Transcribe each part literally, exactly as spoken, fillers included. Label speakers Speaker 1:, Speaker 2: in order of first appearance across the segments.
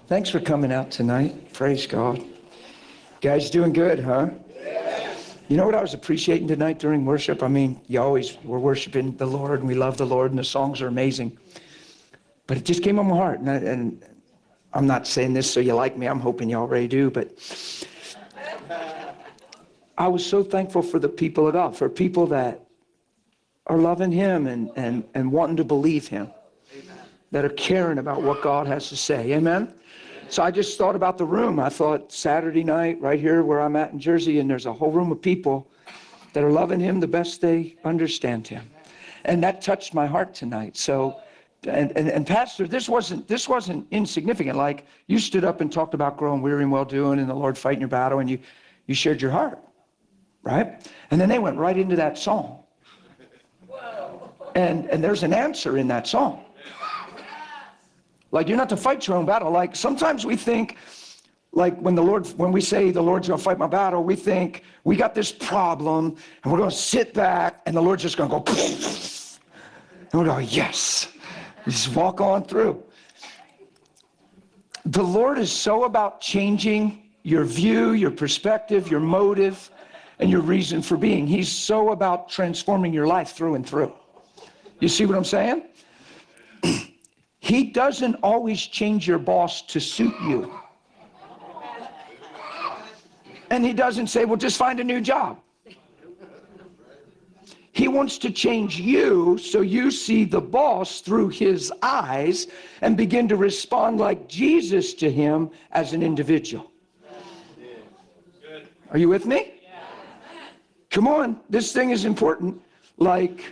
Speaker 1: Thanks for coming out tonight. Praise God. Guys doing good, huh? You know what I was appreciating tonight during worship? I mean, you always, we're worshiping the Lord and we love the Lord and the songs are amazing. But it just came on my heart. And, I, and I'm not saying this so you like me. I'm hoping you already do. But I was so thankful for the people of God, for people that are loving Him and, and, and wanting to believe Him, that are caring about what God has to say. Amen? So I just thought about the room. I thought Saturday night, right here where I'm at in Jersey, and there's a whole room of people that are loving Him the best they understand Him. And that touched my heart tonight. So, and, and, and Pastor, this wasn't, this wasn't insignificant. Like, you stood up and talked about growing weary and well-doing and the Lord fighting your battle, and you, you shared your heart, right? And then they went right into that song. And, and there's an answer in that song. Like, you're not to fight your own battle. Like, sometimes we think, like, when the Lord, when we say the Lord's going to fight my battle, we think we got this problem and we're going to sit back and the Lord's just going to go, and we go, yes, just walk on through. The Lord is so about changing your view, your perspective, your motive, and your reason for being. He's so about transforming your life through and through. You see what I'm saying? He doesn't always change your boss to suit you. And He doesn't say, well, just find a new job. He wants to change you so you see the boss through His eyes and begin to respond like Jesus to him as an individual. Are you with me? Come on, this thing is important. Like,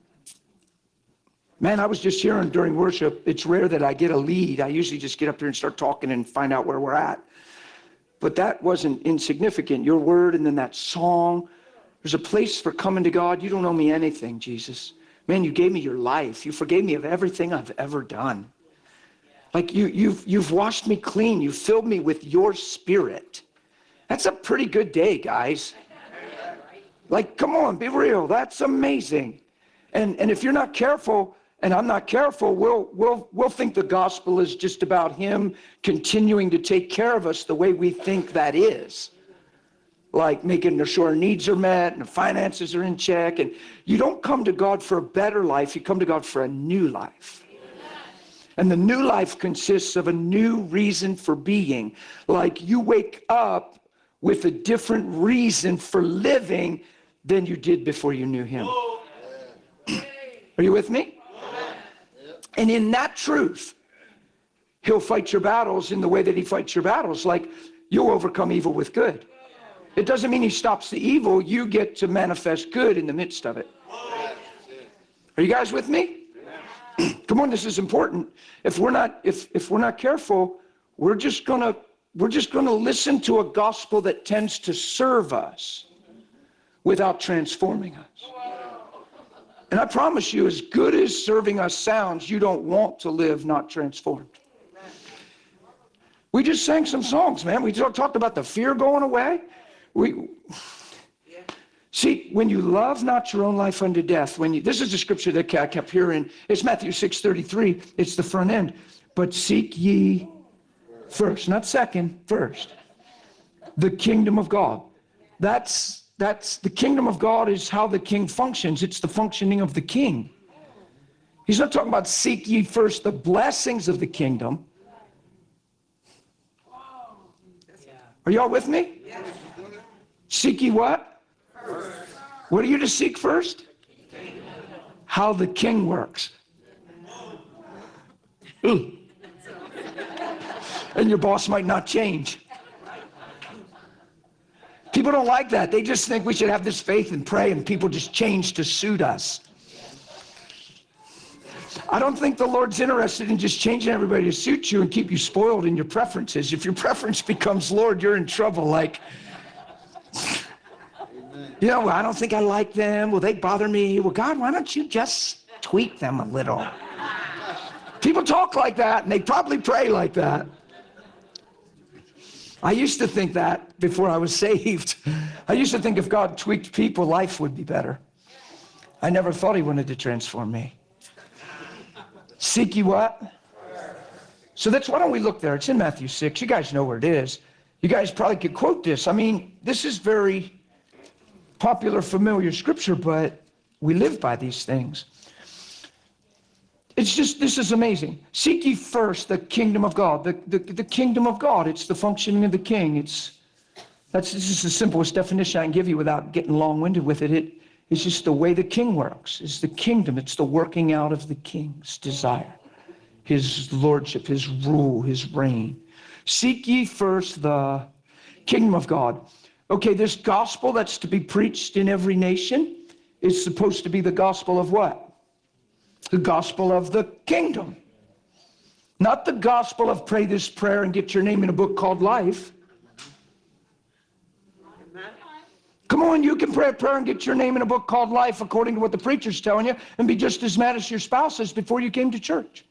Speaker 1: man, I was just hearing during worship, it's rare that I get a lead. I usually just get up here and start talking and find out where we're at. But that wasn't insignificant. Your word and then that song. There's a place for coming to God. You don't owe me anything, Jesus. Man, you gave me your life. You forgave me of everything I've ever done. Like, you, you've, you've washed me clean. You filled me with your Spirit. That's a pretty good day, guys. Like, come on, be real. That's amazing. And, and if you're not careful, and I'm not careful, we'll, we'll, we'll think the gospel is just about Him continuing to take care of us the way we think that is. Like making sure our needs are met and the finances are in check. And you don't come to God for a better life, you come to God for a new life. And the new life consists of a new reason for being. Like, you wake up with a different reason for living than you did before you knew Him. Are you with me? And in that truth, He'll fight your battles in the way that He fights your battles. Like, you'll overcome evil with good. It doesn't mean He stops the evil. You get to manifest good in the midst of it. Are you guys with me? Come on, this is important. If we're not, if, if we're not careful, we're just gonna, we're just gonna listen to a gospel that tends to serve us without transforming us. And I promise you, as good as serving us sounds, you don't want to live not transformed. We just sang some songs, man. We talked about the fear going away. We see, when you love not your own life unto death, when you, this is the scripture that I kept hearing. It's Matthew six thirty-three. It's the front end. But seek ye first, not second, first, the kingdom of God. That's That's the kingdom of God is how the king functions. It's the functioning of the king. He's not talking about seek ye first the blessings of the kingdom. Are y'all with me? Seek ye what? First. What are you to seek first? How the king works. Ooh. And your boss might not change. People don't like that. They just think we should have this faith and pray and people just change to suit us. I don't think the Lord's interested in just changing everybody to suit you and keep you spoiled in your preferences. If your preference becomes Lord, you're in trouble. Like, you know, I don't think I like them. Will they bother me? Well, God, why don't you just tweak them a little? People talk like that and they probably pray like that. I used to think that before I was saved. I used to think if God tweaked people, life would be better. I never thought He wanted to transform me. Seek ye what? So that's, why don't we look there? It's in Matthew six. You guys know where it is. You guys probably could quote this. I mean, this is very popular, familiar scripture, but we live by these things. It's just, this is amazing. Seek ye first the kingdom of God. The, the, the kingdom of God, it's the functioning of the king. It's, that's, this is the simplest definition I can give you without getting long-winded with it. It it's just the way the king works. It's the kingdom. It's the working out of the king's desire, his lordship, his rule, his reign. Seek ye first the kingdom of God. Okay, this gospel that's to be preached in every nation is supposed to be the gospel of what? The gospel of the kingdom. Not the gospel of pray this prayer and get your name in a book called life. Come on, you can pray a prayer and get your name in a book called life according to what the preacher's telling you and be just as mad as your spouse is before you came to church.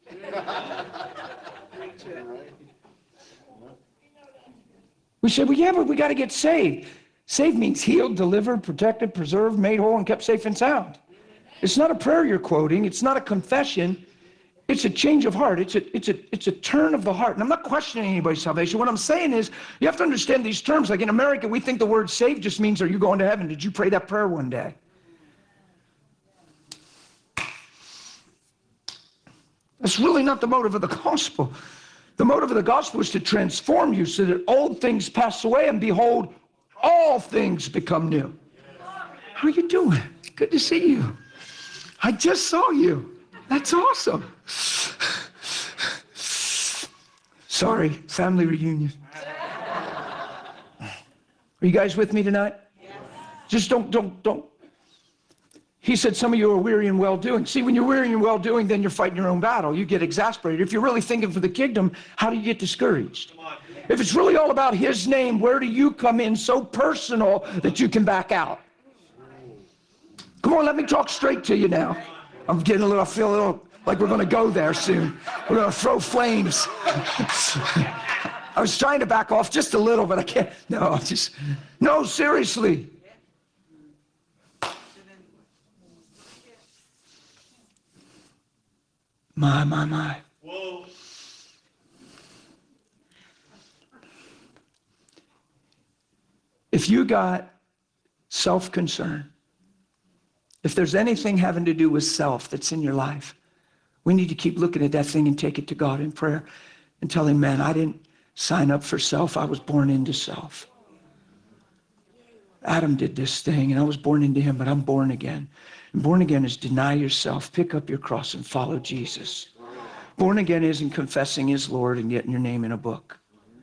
Speaker 1: We said, well, yeah, but we got to get saved. Saved means healed, delivered, protected, preserved, made whole, and kept safe and sound. It's not a prayer you're quoting. It's not a confession. It's a change of heart. It's a, it's a, it's a turn of the heart. And I'm not questioning anybody's salvation. What I'm saying is you have to understand these terms. Like in America, we think the word saved just means, are you going to heaven? Did you pray that prayer one day? That's really not the motive of the gospel. The motive of the gospel is to transform you so that old things pass away and behold, all things become new. How are you doing? Good to see you. I just saw you. That's awesome. Sorry, family reunion. Are you guys with me tonight? Yes. Just don't, don't, don't. He said some of you are weary and well-doing. See, when you're weary and well-doing, then you're fighting your own battle. You get exasperated. If you're really thinking for the kingdom, how do you get discouraged? If it's really all about his name, where do you come in so personal that you can back out? Come on, let me talk straight to you now. I'm getting a little, I feel a little like we're going to go there soon. We're going to throw flames. I was trying to back off just a little, but I can't. No, just, no, seriously. My, my, my. Whoa. If you got self-concern, if there's anything having to do with self that's in your life, we need to keep looking at that thing and take it to God in prayer and tell him, man, I didn't sign up for self. I was born into self. Adam did this thing, and I was born into him, but I'm born again. And born again is deny yourself, pick up your cross, and follow Jesus. Born again isn't confessing his Lord and getting your name in a book.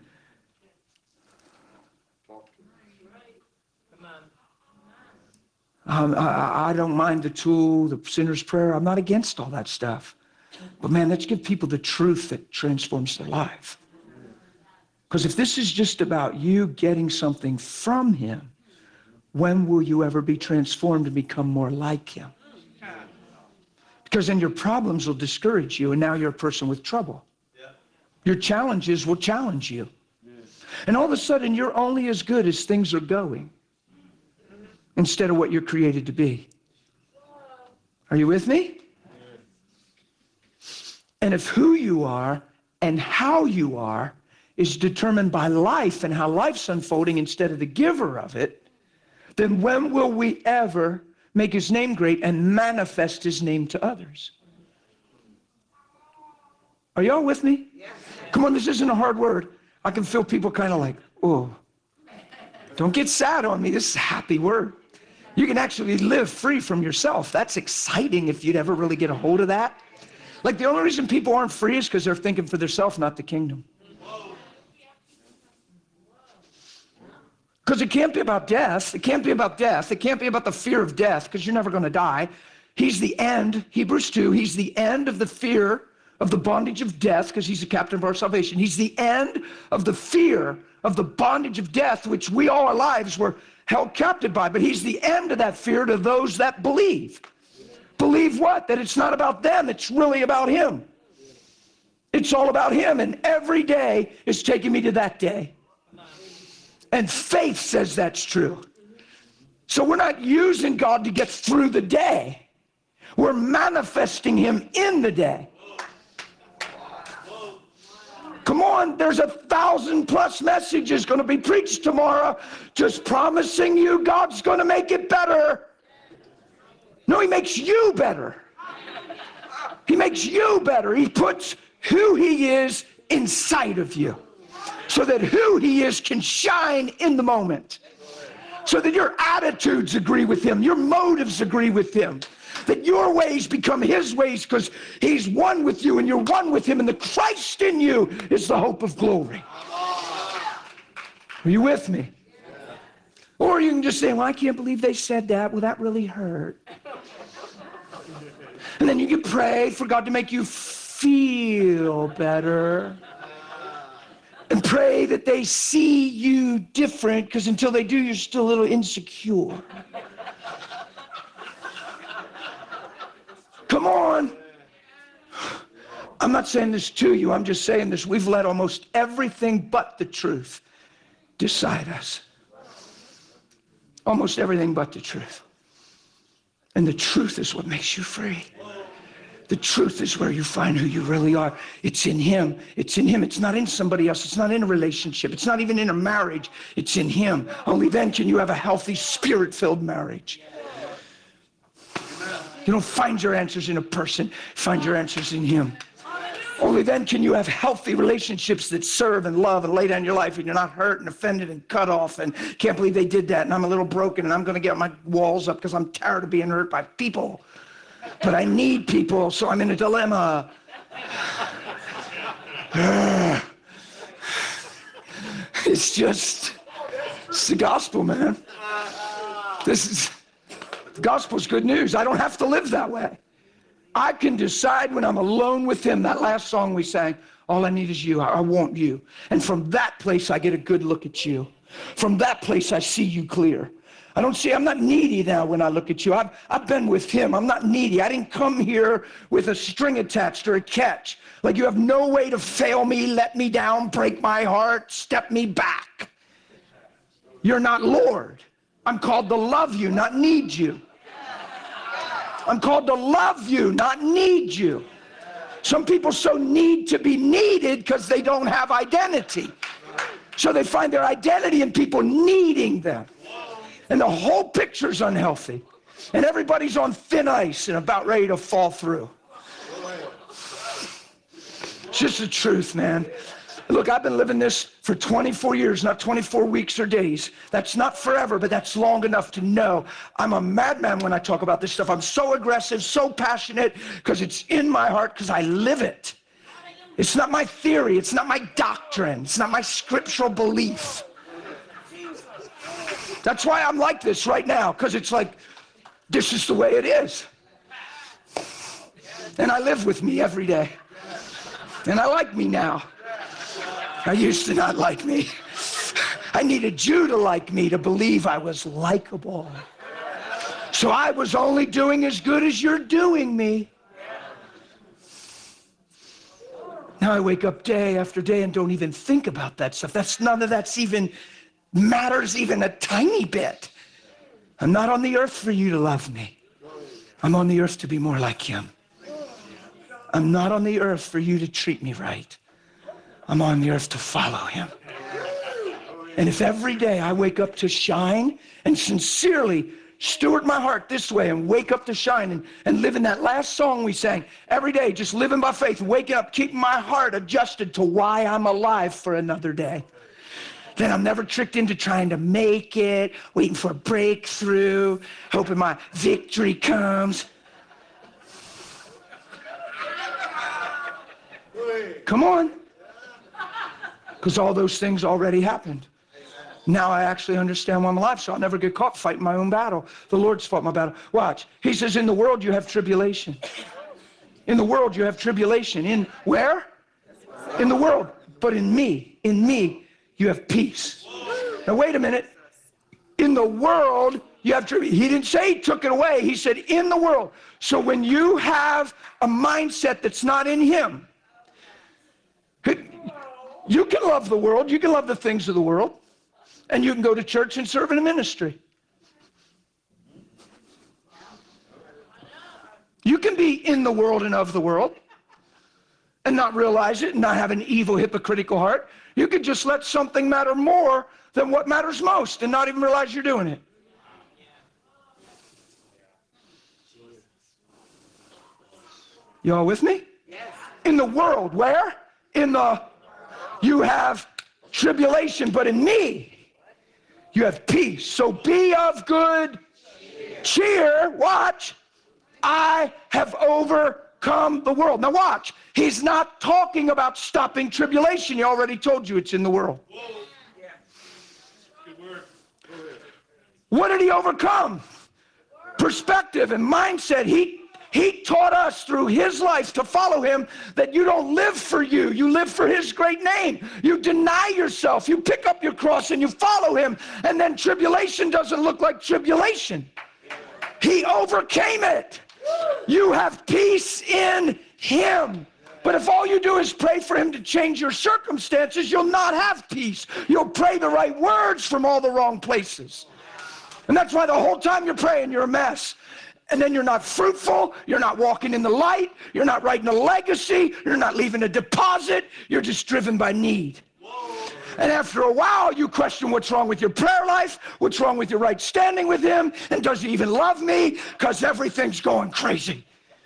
Speaker 1: Um, I, I don't mind the tool, the sinner's prayer. I'm not against all that stuff. But man, let's give people the truth that transforms their life. Because if this is just about you getting something from him, when will you ever be transformed and become more like him? Because then your problems will discourage you, and now you're a person with trouble. Your challenges will challenge you. And all of a sudden, you're only as good as things are going, instead of what you're created to be. Are you with me? And if who you are and how you are is determined by life and how life's unfolding instead of the giver of it, then when will we ever make his name great and manifest his name to others? Are y'all with me? Yes. Come on, this isn't a hard word. I can feel people kind of like, oh, don't get sad on me. This is a happy word. You can actually live free from yourself. That's exciting if you'd ever really get a hold of that. Like the only reason people aren't free is because they're thinking for themselves, not the kingdom. Because it can't be about death. It can't be about death. It can't be about the fear of death because you're never going to die. He's the end. Hebrews two, he's the end of the fear of the bondage of death because he's the captain of our salvation. He's the end of the fear of the bondage of death, which we all our lives were held captive by. But he's the end of that fear to those that believe. Believe what? That it's not about them. It's really about him. It's all about him. And every day is taking me to that day. And faith says that's true. So we're not using God to get through the day. We're manifesting him in the day. Come on, there's a thousand plus messages going to be preached tomorrow just promising you God's going to make it better. No, he makes you better. He makes you better. He puts who he is inside of you so that who he is can shine in the moment, so that your attitudes agree with him, your motives agree with him, that your ways become his ways because he's one with you and you're one with him, and the Christ in you is the hope of glory. Are you with me? Or you can just say, well, I can't believe they said that. Well, that really hurt. And then you can pray for God to make you feel better. And pray that they see you different, because until they do, you're still a little insecure. Come on. I'm not saying this to you. I'm just saying this. We've let almost everything but the truth decide us. Almost everything but the truth. And the truth is what makes you free. The truth is where you find who you really are. It's in him. It's in him. It's not in somebody else. It's not in a relationship. It's not even in a marriage. It's in him. Only then can you have a healthy, spirit-filled marriage. You don't find your answers in a person. Find your answers in him. Only then can you have healthy relationships that serve and love and lay down your life, and you're not hurt and offended and cut off and can't believe they did that, and I'm a little broken and I'm going to get my walls up because I'm tired of being hurt by people. But I need people, so I'm in a dilemma. It's just, it's the gospel, man. This is, the gospel's good news. I don't have to live that way. I can decide when I'm alone with him. That last song we sang, all I need is you. I want you. And from that place, I get a good look at you. From that place, I see you clear. I don't see, I'm not needy now when I look at you. I've, I've been with him. I'm not needy. I didn't come here with a string attached or a catch. Like, you have no way to fail me, let me down, break my heart, step me back. You're not Lord. I'm called to love you, not need you. I'm called to love you, not need you. Some people so need to be needed because they don't have identity. So they find their identity in people needing them. And the whole picture's unhealthy. And everybody's on thin ice and about ready to fall through. It's just the truth, man. Look, I've been living this for twenty-four years, not twenty-four weeks or days. That's not forever, but that's long enough to know I'm a madman when I talk about this stuff. I'm so aggressive, so passionate, because it's in my heart, because I live it. It's not my theory. It's not my doctrine. It's not my scriptural belief. That's why I'm like this right now, because it's like, this is the way it is. And I live with me every day. And I like me now. I used to not like me. I needed you to like me to believe I was likable. So I was only doing as good as you're doing me. Now I wake up day after day and don't even think about that stuff. That's none of that's even matters even a tiny bit. I'm not on the earth for you to love me. I'm on the earth to be more like him. I'm not on the earth for you to treat me right. I'm on the earth to follow him. And if every day I wake up to shine and sincerely steward my heart this way and wake up to shine and, and live in that last song we sang, every day just living by faith, waking up, keeping my heart adjusted to why I'm alive for another day, then I'm never tricked into trying to make it, waiting for a breakthrough, hoping my victory comes. Come on. Because all those things already happened. Now I actually understand why I'm alive, so I'll never get caught fighting my own battle. The Lord's fought my battle. Watch. He says, in the world you have tribulation. In the world you have tribulation. In where? In the world. But in me, in me, you have peace. Now wait a minute. In the world you have tribulation. He didn't say he took it away. He said in the world. So when you have a mindset that's not in him, you can love the world, you can love the things of the world, and you can go to church and serve in a ministry. You can be in the world and of the world, and not realize it and not have an evil, hypocritical heart. You could just let something matter more than what matters most and not even realize you're doing it. You all with me? In the world, where? In the, you have tribulation, but in me, you have peace. So be of good cheer. Watch. I have overcome the world. Now watch. He's not talking about stopping tribulation. He already told you it's in the world. What did he overcome? Perspective and mindset. He He taught us through his life to follow him that you don't live for you. You live for his great name. You deny yourself. You pick up your cross and you follow him. And then tribulation doesn't look like tribulation. He overcame it. You have peace in him. But if all you do is pray for him to change your circumstances, you'll not have peace. You'll pray the right words from all the wrong places. And that's why the whole time you're praying, you're a mess. And then you're not fruitful, you're not walking in the light, you're not writing a legacy, you're not leaving a deposit, you're just driven by need. Whoa. And after a while, you question what's wrong with your prayer life, what's wrong with your right standing with him, and does he even love me? Because everything's going crazy.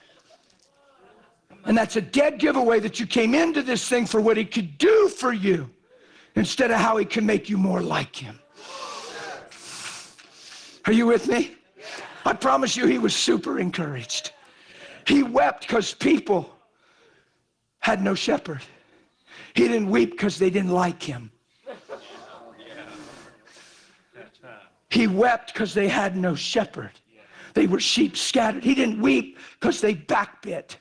Speaker 1: And that's a dead giveaway that you came into this thing for what he could do for you, instead of how he can make you more like him. Are you with me? I promise you, he was super encouraged. He wept because people had no shepherd. He didn't weep because they didn't like him. He wept because they had no shepherd. They were sheep scattered. He didn't weep because they backbit.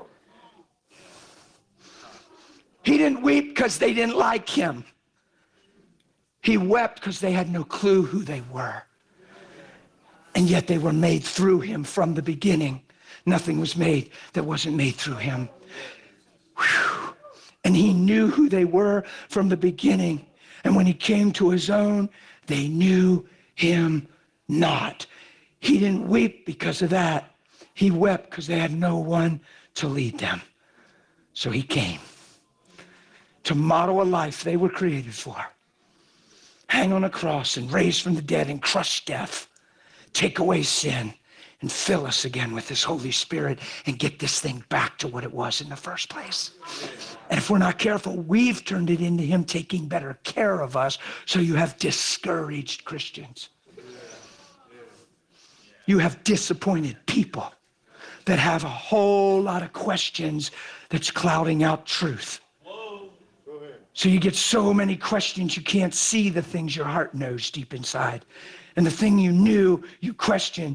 Speaker 1: He didn't weep because they didn't like him. He wept because they had no clue who they were. And yet they were made through him from the beginning. Nothing was made that wasn't made through him. Whew. And he knew who they were from the beginning. And when he came to his own, they knew him not. He didn't weep because of that. He wept because they had no one to lead them. So he came to model a life they were created for. Hang on a cross and raise from the dead and crush death. Take away sin and fill us again with his Holy Spirit and get this thing back to what it was in the first place. And if we're not careful, we've turned it into him taking better care of us, so you have discouraged Christians. You have disappointed people that have a whole lot of questions that's clouding out truth. So you get so many questions you can't see the things your heart knows deep inside. And the thing you knew, you questioned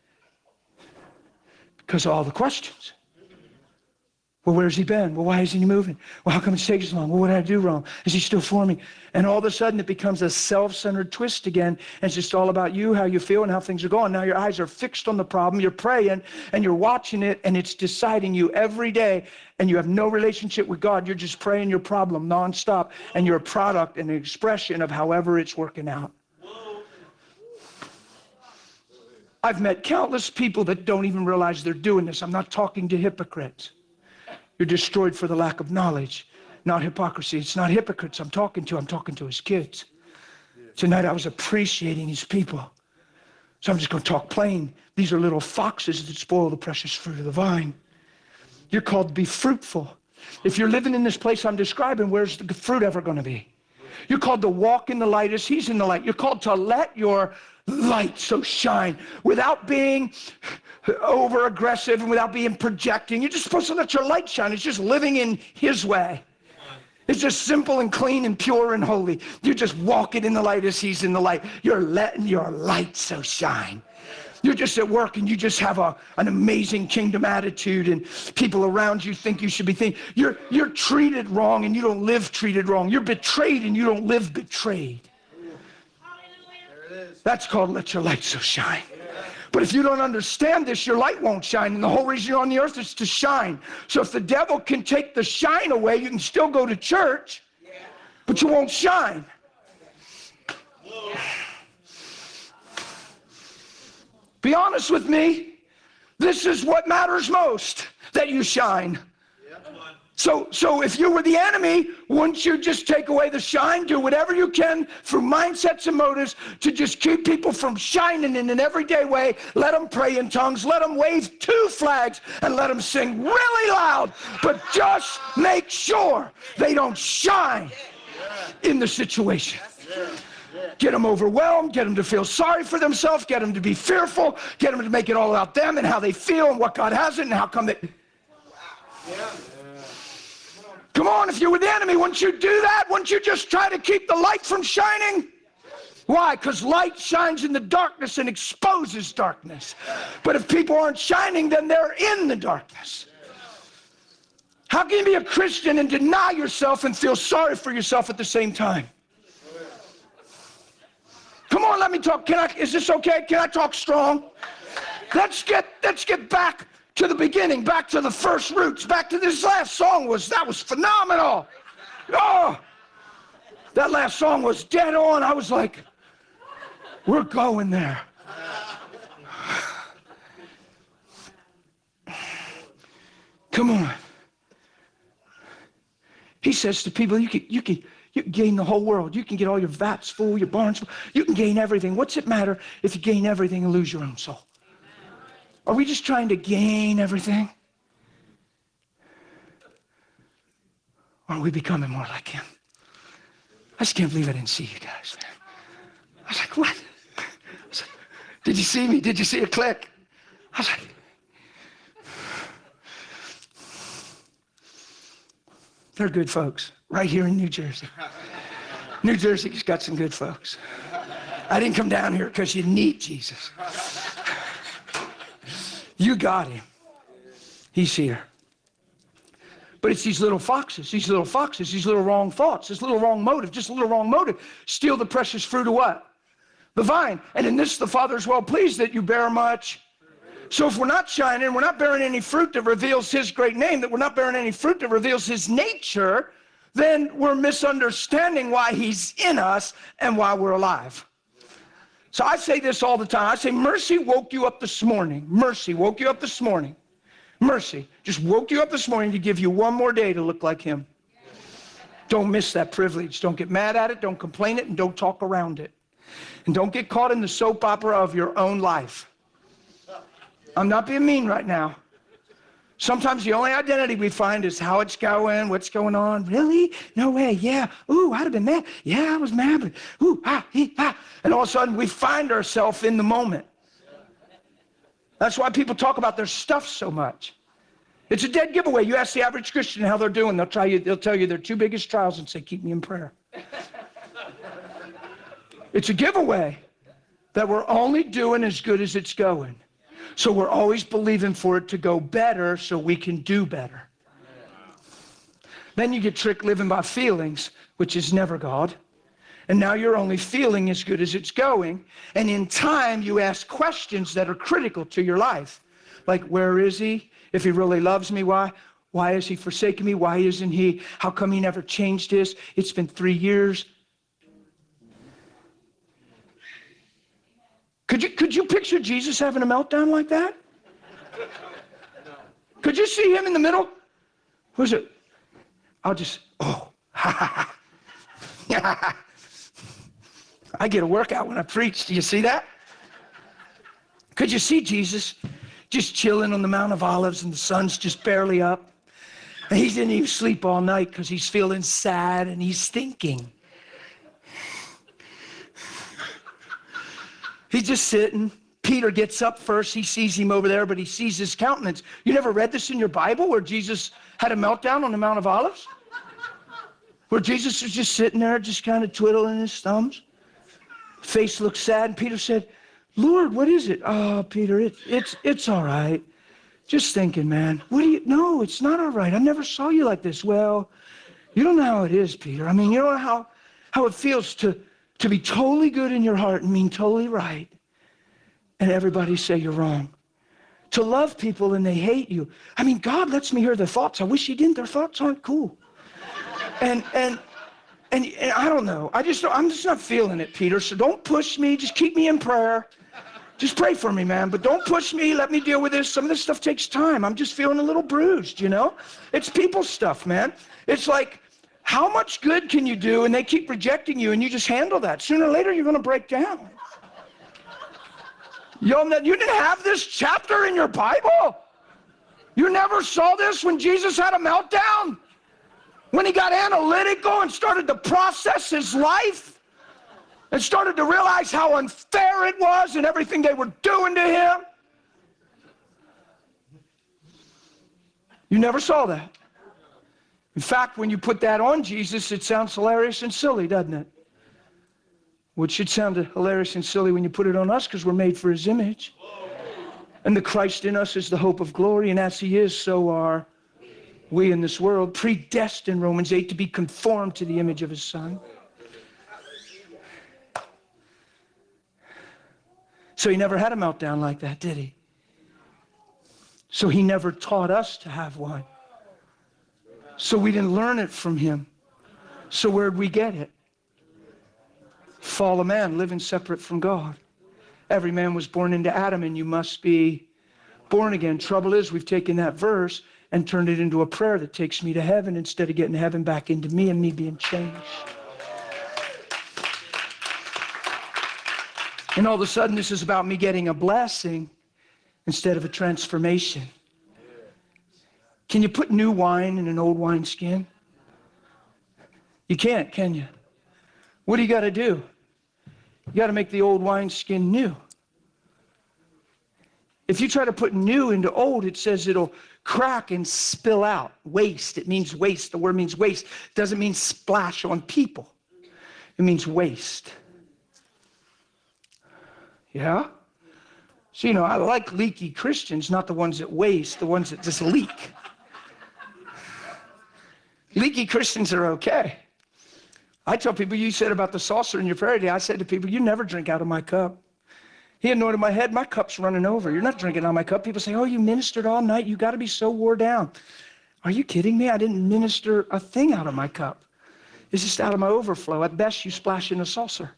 Speaker 1: because of all the questions. Well, where's he been? Well, why isn't he moving? Well, how come it's taking so long? Well, what did I do wrong? Is he still for me? And all of a sudden it becomes a self-centered twist again. And it's just all about you, how you feel and how things are going. Now your eyes are fixed on the problem. You're praying and you're watching it and it's deciding you every day. And you have no relationship with God. You're just praying your problem nonstop. And you're a product and an expression of however it's working out. I've met countless people that don't even realize they're doing this. I'm not talking to hypocrites. You're destroyed for the lack of knowledge, not hypocrisy. It's not hypocrites I'm talking to. I'm talking to his kids. Tonight I was appreciating his people. So I'm just going to talk plain. These are little foxes that spoil the precious fruit of the vine. You're called to be fruitful. If you're living in this place I'm describing, where's the fruit ever going to be? You're called to walk in the light as he's in the light. You're called to let your light so shine without being over aggressive and without being projecting. You're just supposed to let your light shine. It's just living in his way. It's just simple and clean and pure and holy. You're just walking in the light as he's in the light. You're letting your light so shine. You're just at work and you just have a, an amazing kingdom attitude and people around you think you should be thinking. You're, you're treated wrong and you don't live treated wrong. You're betrayed and you don't live betrayed. That's called let your light so shine. But if you don't understand this, your light won't shine. And the whole reason you're on the earth is to shine. So if the devil can take the shine away, you can still go to church, but you won't shine. Be honest with me. This is what matters most, that you shine. So, so if you were the enemy, wouldn't you just take away the shine, do whatever you can through mindsets and motives to just keep people from shining in an everyday way? Let them pray in tongues, let them wave two flags, and let them sing really loud, but just make sure they don't shine in the situation. Get them overwhelmed, get them to feel sorry for themselves, get them to be fearful, get them to make it all about them and how they feel and what God hasn't and how come they... Come on, if you were the enemy, wouldn't you do that? Wouldn't you just try to keep the light from shining? Why? Because light shines in the darkness and exposes darkness. But if people aren't shining, then they're in the darkness. How can you be a Christian and deny yourself and feel sorry for yourself at the same time? Come on, let me talk. Can I, is this okay? Can I talk strong? Let's get, let's get back to the beginning, back to the first roots, back to this last song. Was that was phenomenal. Oh, that last song was dead on. I was like, we're going there. Come on. He says to people, you can, you can, you can gain the whole world. You can get all your vats full, your barns full. You can gain everything. What's it matter if you gain everything and lose your own soul? Are we just trying to gain everything? Or are we becoming more like him? I just can't believe I didn't see you guys, man. I was like, what? I was like, did you see me? Did you see a click? I was like, they're good folks right here in New Jersey. New Jersey's got some good folks. I didn't come down here because you need Jesus. You got him. He's here. But it's these little foxes, these little foxes, these little wrong thoughts, this little wrong motive, just a little wrong motive. Steal the precious fruit of what? The vine. And in this the Father is well pleased that you bear much. So if we're not shining, we're not bearing any fruit that reveals his great name, that we're not bearing any fruit that reveals his nature, then we're misunderstanding why he's in us and why we're alive. So I say this all the time. I say, mercy woke you up this morning. Mercy woke you up this morning. Mercy just woke you up this morning to give you one more day to look like him. Don't miss that privilege. Don't get mad at it. Don't complain it. And don't talk around it. And don't get caught in the soap opera of your own life. I'm not being mean right now. Sometimes the only identity we find is how it's going, what's going on. Really? No way. Yeah. Ooh, I'd have been mad. Yeah, I was mad. But ooh, ah, he, ah. And all of a sudden we find ourselves in the moment. That's why people talk about their stuff so much. It's a dead giveaway. You ask the average Christian how they're doing, they'll tell you, they'll tell you their two biggest trials and say, keep me in prayer. It's a giveaway that we're only doing as good as it's going. So we're always believing for it to go better so we can do better. Then you get tricked living by feelings, which is never God. And now you're only feeling as good as it's going. And in time, you ask questions that are critical to your life. Like, where is he? If he really loves me, why? Why has he forsaken me? Why isn't he? How come he never changed this? It's been three years. Could you, could you picture Jesus having a meltdown like that? Could you see him in the middle? Who's it? I'll just, oh, ha ha ha. I get a workout when I preach. Do you see that? Could you see Jesus just chilling on the Mount of Olives and the sun's just barely up? And he didn't even sleep all night because he's feeling sad and he's thinking. He's just sitting. Peter gets up first. He sees him over there, but he sees his countenance. You never read this in your Bible where Jesus had a meltdown on the Mount of Olives? Where Jesus was just sitting there, just kind of twiddling his thumbs. Face looked sad, and Peter said, Lord, what is it? Oh, Peter, it, it's, it's all right. Just thinking, man. What do you, no, it's not all right. I never saw you like this. Well, you don't know how it is, Peter. I mean, you don't know how, how it feels to, to be totally good in your heart and mean totally right, and everybody say you're wrong. To love people and they hate you. I mean, God lets me hear their thoughts. I wish he didn't. Their thoughts aren't cool. And, and, and, and I don't know. I just, I'm just not feeling it, Peter. So don't push me. Just keep me in prayer. Just pray for me, man, but don't push me. Let me deal with this. Some of this stuff takes time. I'm just feeling a little bruised, you know? It's people stuff, man. It's like, how much good can you do? And they keep rejecting you, and you just handle that. Sooner or later, you're going to break down. Yo, you didn't have this chapter in your Bible? You never saw this when Jesus had a meltdown? When he got analytical and started to process his life? And started to realize how unfair it was and everything they were doing to him? You never saw that. In fact, when you put that on Jesus, it sounds hilarious and silly, doesn't it? Which should sound hilarious and silly when you put it on us, because we're made for his image. And the Christ in us is the hope of glory, and as he is, so are we in this world, predestined, Romans eight, to be conformed to the image of his Son. So he never had a meltdown like that, did he? So he never taught us to have one. So we didn't learn it from him. So where'd we get it? Fall of man, living separate from God. Every man was born into Adam, and you must be born again. Trouble is, we've taken that verse and turned it into a prayer that takes me to heaven instead of getting heaven back into me and me being changed. And all of a sudden, this is about me getting a blessing instead of a transformation. Can you put new wine in an old wineskin? You can't, can you? What do you got to do? You got to make the old wineskin new. If you try to put new into old, it says it'll crack and spill out. Waste. It means waste. The word means waste. It doesn't mean splash on people. It means waste. Yeah? So, you know, I like leaky Christians, not the ones that waste, the ones that just leak. Leaky Christians are okay. I tell people, you said about the saucer in your prayer today, I said to people, you never drink out of my cup. He anointed my head, my cup's running over. You're not drinking out of my cup. People say, oh, you ministered all night. You got to be so wore down. Are you kidding me? I didn't minister a thing out of my cup. It's just out of my overflow. At best, you splash in a saucer.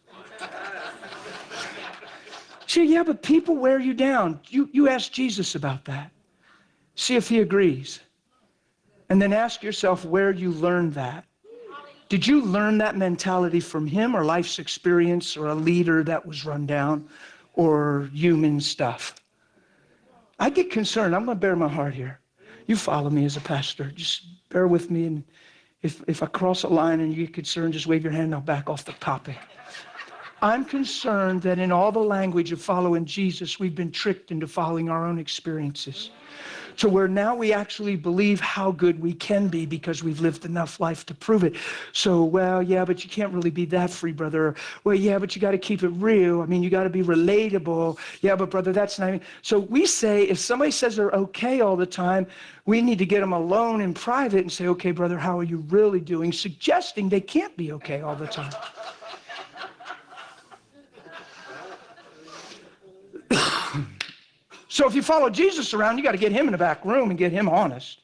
Speaker 1: See, yeah, but people wear you down. You, you ask Jesus about that. See if he agrees. And then ask yourself where you learned that. Did you learn that mentality from him, or life's experience, or a leader that was run down, or human stuff? I get concerned. I'm going to bear my heart here. You follow me as a pastor. Just bear with me. And if, if I cross a line and you get concerned, just wave your hand and I'll back off the topic. I'm concerned that in all the language of following Jesus, we've been tricked into following our own experiences, to where now we actually believe how good we can be because we've lived enough life to prove it. So, well, yeah, but you can't really be that free, brother. Well, yeah, but you got to keep it real. I mean, you got to be relatable. Yeah, but brother, that's not. So we say, if somebody says they're okay all the time, we need to get them alone in private and say, okay, brother, how are you really doing? Suggesting they can't be okay all the time. So if you follow Jesus around, you got to get him in the back room and get him honest.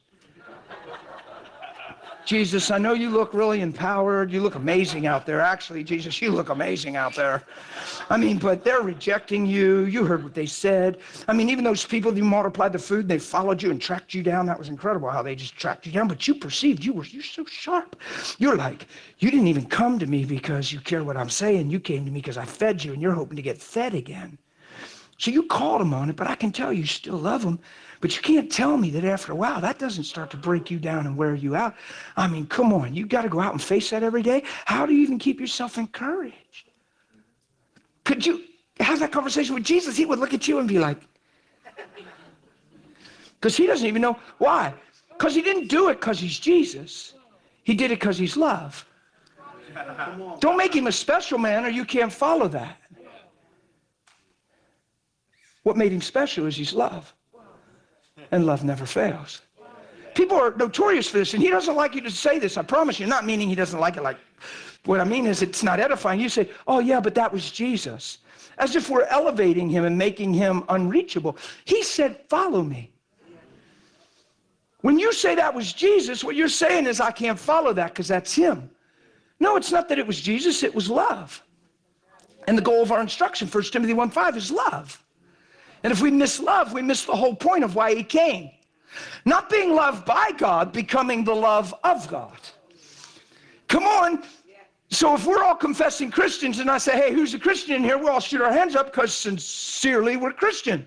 Speaker 1: Jesus, I know you look really empowered. You look amazing out there. Actually, Jesus, you look amazing out there. I mean, but they're rejecting you. You heard what they said. I mean, even those people, you multiplied the food, they followed you and tracked you down. That was incredible how they just tracked you down. But you perceived, you were, you're so sharp. You're like, you didn't even come to me because you care what I'm saying. You came to me because I fed you, and you're hoping to get fed again. So you called him on it, but I can tell you still love him. But you can't tell me that after a while, that doesn't start to break you down and wear you out. I mean, come on, you got to go out and face that every day. How do you even keep yourself encouraged? Could you have that conversation with Jesus? He would look at you and be like, because he doesn't even know why. Because he didn't do it because he's Jesus. He did it because he's love. Don't make him a special man or you can't follow that. What made him special is he's love. And love never fails. People are notorious for this, and he doesn't like you to say this, I promise you. Not meaning he doesn't like it like, what I mean is it's not edifying. You say, oh yeah, but that was Jesus. As if we're elevating him and making him unreachable. He said, follow me. When you say that was Jesus, what you're saying is I can't follow that because that's him. No, it's not that it was Jesus, it was love. And the goal of our instruction, First Timothy one five, is love. And if we miss love, we miss the whole point of why he came. Not being loved by God, becoming the love of God. Come on. So if we're all confessing Christians and I say, hey, who's a Christian in here? We'll all shoot our hands up because sincerely we're Christian.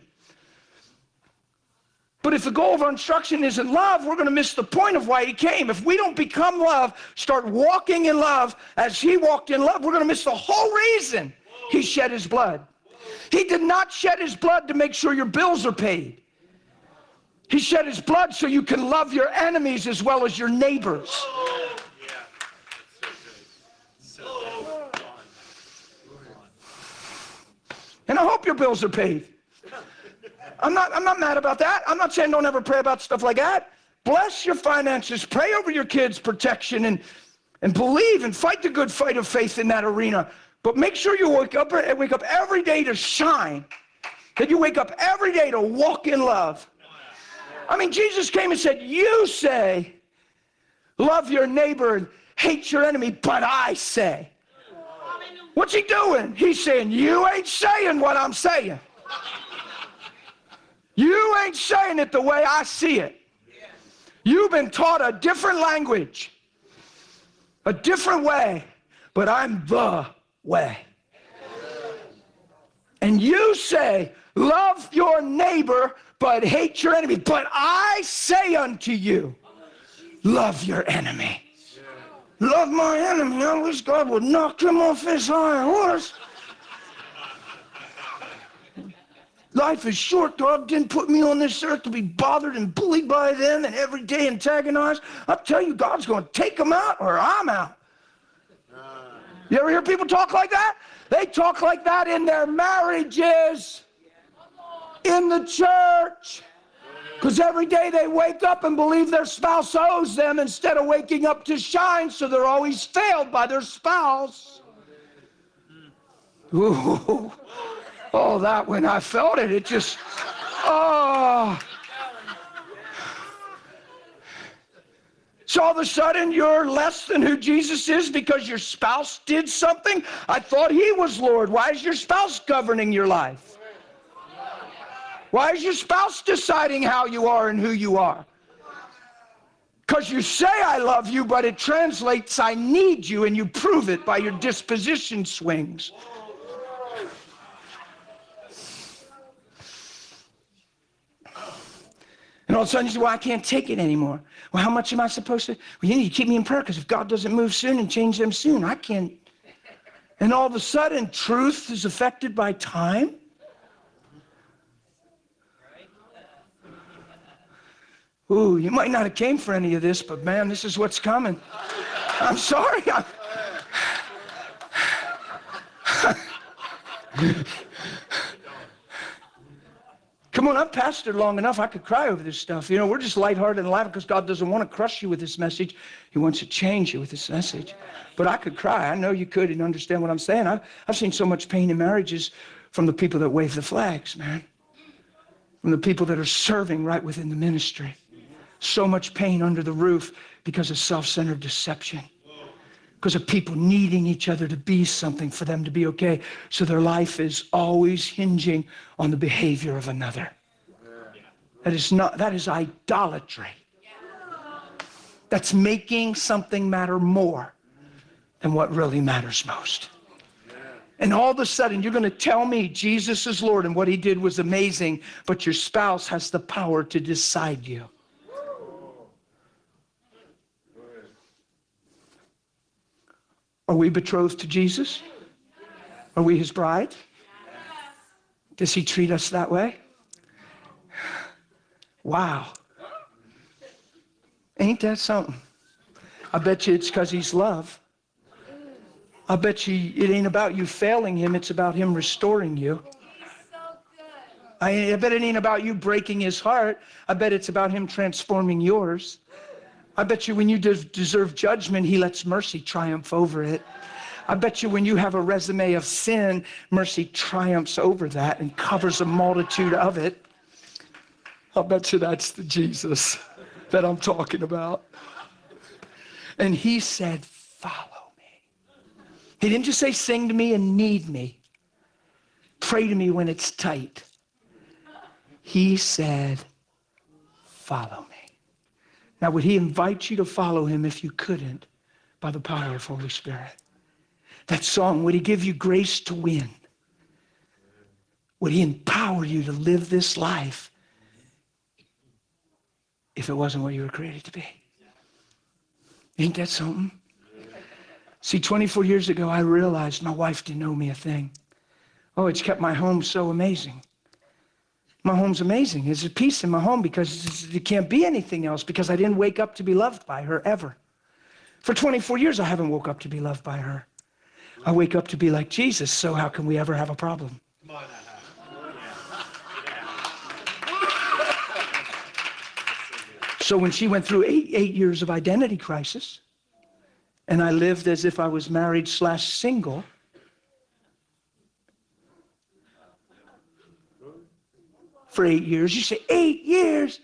Speaker 1: But if the goal of our instruction isn't love, we're going to miss the point of why he came. If we don't become love, start walking in love as he walked in love, we're going to miss the whole reason he shed his blood. He did not shed his blood to make sure your bills are paid. He shed his blood so you can love your enemies as well as your neighbors. And I hope your bills are paid. I'm not, I'm not mad about that. I'm not saying don't ever pray about stuff like that. Bless your finances. Pray over your kids' protection and, and believe and fight the good fight of faith in that arena. But make sure you wake up, wake up every day to shine. That you wake up every day to walk in love. I mean, Jesus came and said, you say, love your neighbor and hate your enemy, but I say. What's he doing? He's saying, you ain't saying what I'm saying. You ain't saying it the way I see it. You've been taught a different language, a different way, but I'm the way. And you say, love your neighbor, but hate your enemy. But I say unto you, love your enemy. Love my enemy. I wish God would knock him off his high horse. Life is short. God didn't put me on this earth to be bothered and bullied by them and every day antagonized. I'll tell you, God's going to take them out or I'm out. You ever hear people talk like that? They talk like that in their marriages, in the church, because every day they wake up and believe their spouse owes them instead of waking up to shine, so they're always failed by their spouse. Ooh. Oh, that when I felt it, it just, oh. So all of a sudden you're less than who Jesus is because your spouse did something? I thought he was Lord. Why is your spouse governing your life? Why is your spouse deciding how you are and who you are? Because you say I love you, but it translates I need you, and you prove it by your disposition swings. And all of a sudden you say, well, I can't take it anymore. Well, how much am I supposed to? Well, you need to keep me in prayer, because if God doesn't move soon and change them soon, I can't. And all of a sudden, truth is affected by time. Ooh, you might not have came for any of this, but man, this is what's coming. I'm sorry. I'm... Come on, I've pastored long enough. I could cry over this stuff. You know, we're just lighthearted and laughing because God doesn't want to crush you with this message. He wants to change you with this message. But I could cry. I know you could and understand what I'm saying. I've, I've seen so much pain in marriages from the people that wave the flags, man. From the people that are serving right within the ministry. So much pain under the roof because of self-centered deception. Because of people needing each other to be something for them to be okay. So their life is always hinging on the behavior of another. That is not, that is idolatry. That's making something matter more than what really matters most. And all of a sudden, you're going to tell me Jesus is Lord and what he did was amazing, but your spouse has the power to decide you. Are we betrothed to Jesus? Are we his bride? Does he treat us that way? Wow. Ain't that something? I bet you it's because he's love. I bet you it ain't about you failing him, it's about him restoring you. I, I bet it ain't about you breaking his heart. I bet it's about him transforming yours. I bet you when you de- deserve judgment, he lets mercy triumph over it. I bet you when you have a resume of sin, mercy triumphs over that and covers a multitude of it. I'll bet you that's the Jesus that I'm talking about. And he said, follow me. He didn't just say sing to me and need me. Pray to me when it's tight. He said, follow me. Now, would he invite you to follow him if you couldn't by the power of Holy Spirit? That song, would he give you grace to win? Would he empower you to live this life if it wasn't what you were created to be? Ain't that something? See, twenty-four years ago, I realized my wife didn't owe me a thing. Oh, it's kept my home so amazing. My home's amazing. There's a peace in my home because there can't be anything else, because I didn't wake up to be loved by her ever. For twenty-four years, I haven't woke up to be loved by her. I wake up to be like Jesus, so how can we ever have a problem? Come on now. So when she went through eight, eight years of identity crisis, and I lived as if I was married slash single, for eight years. You say, eight years?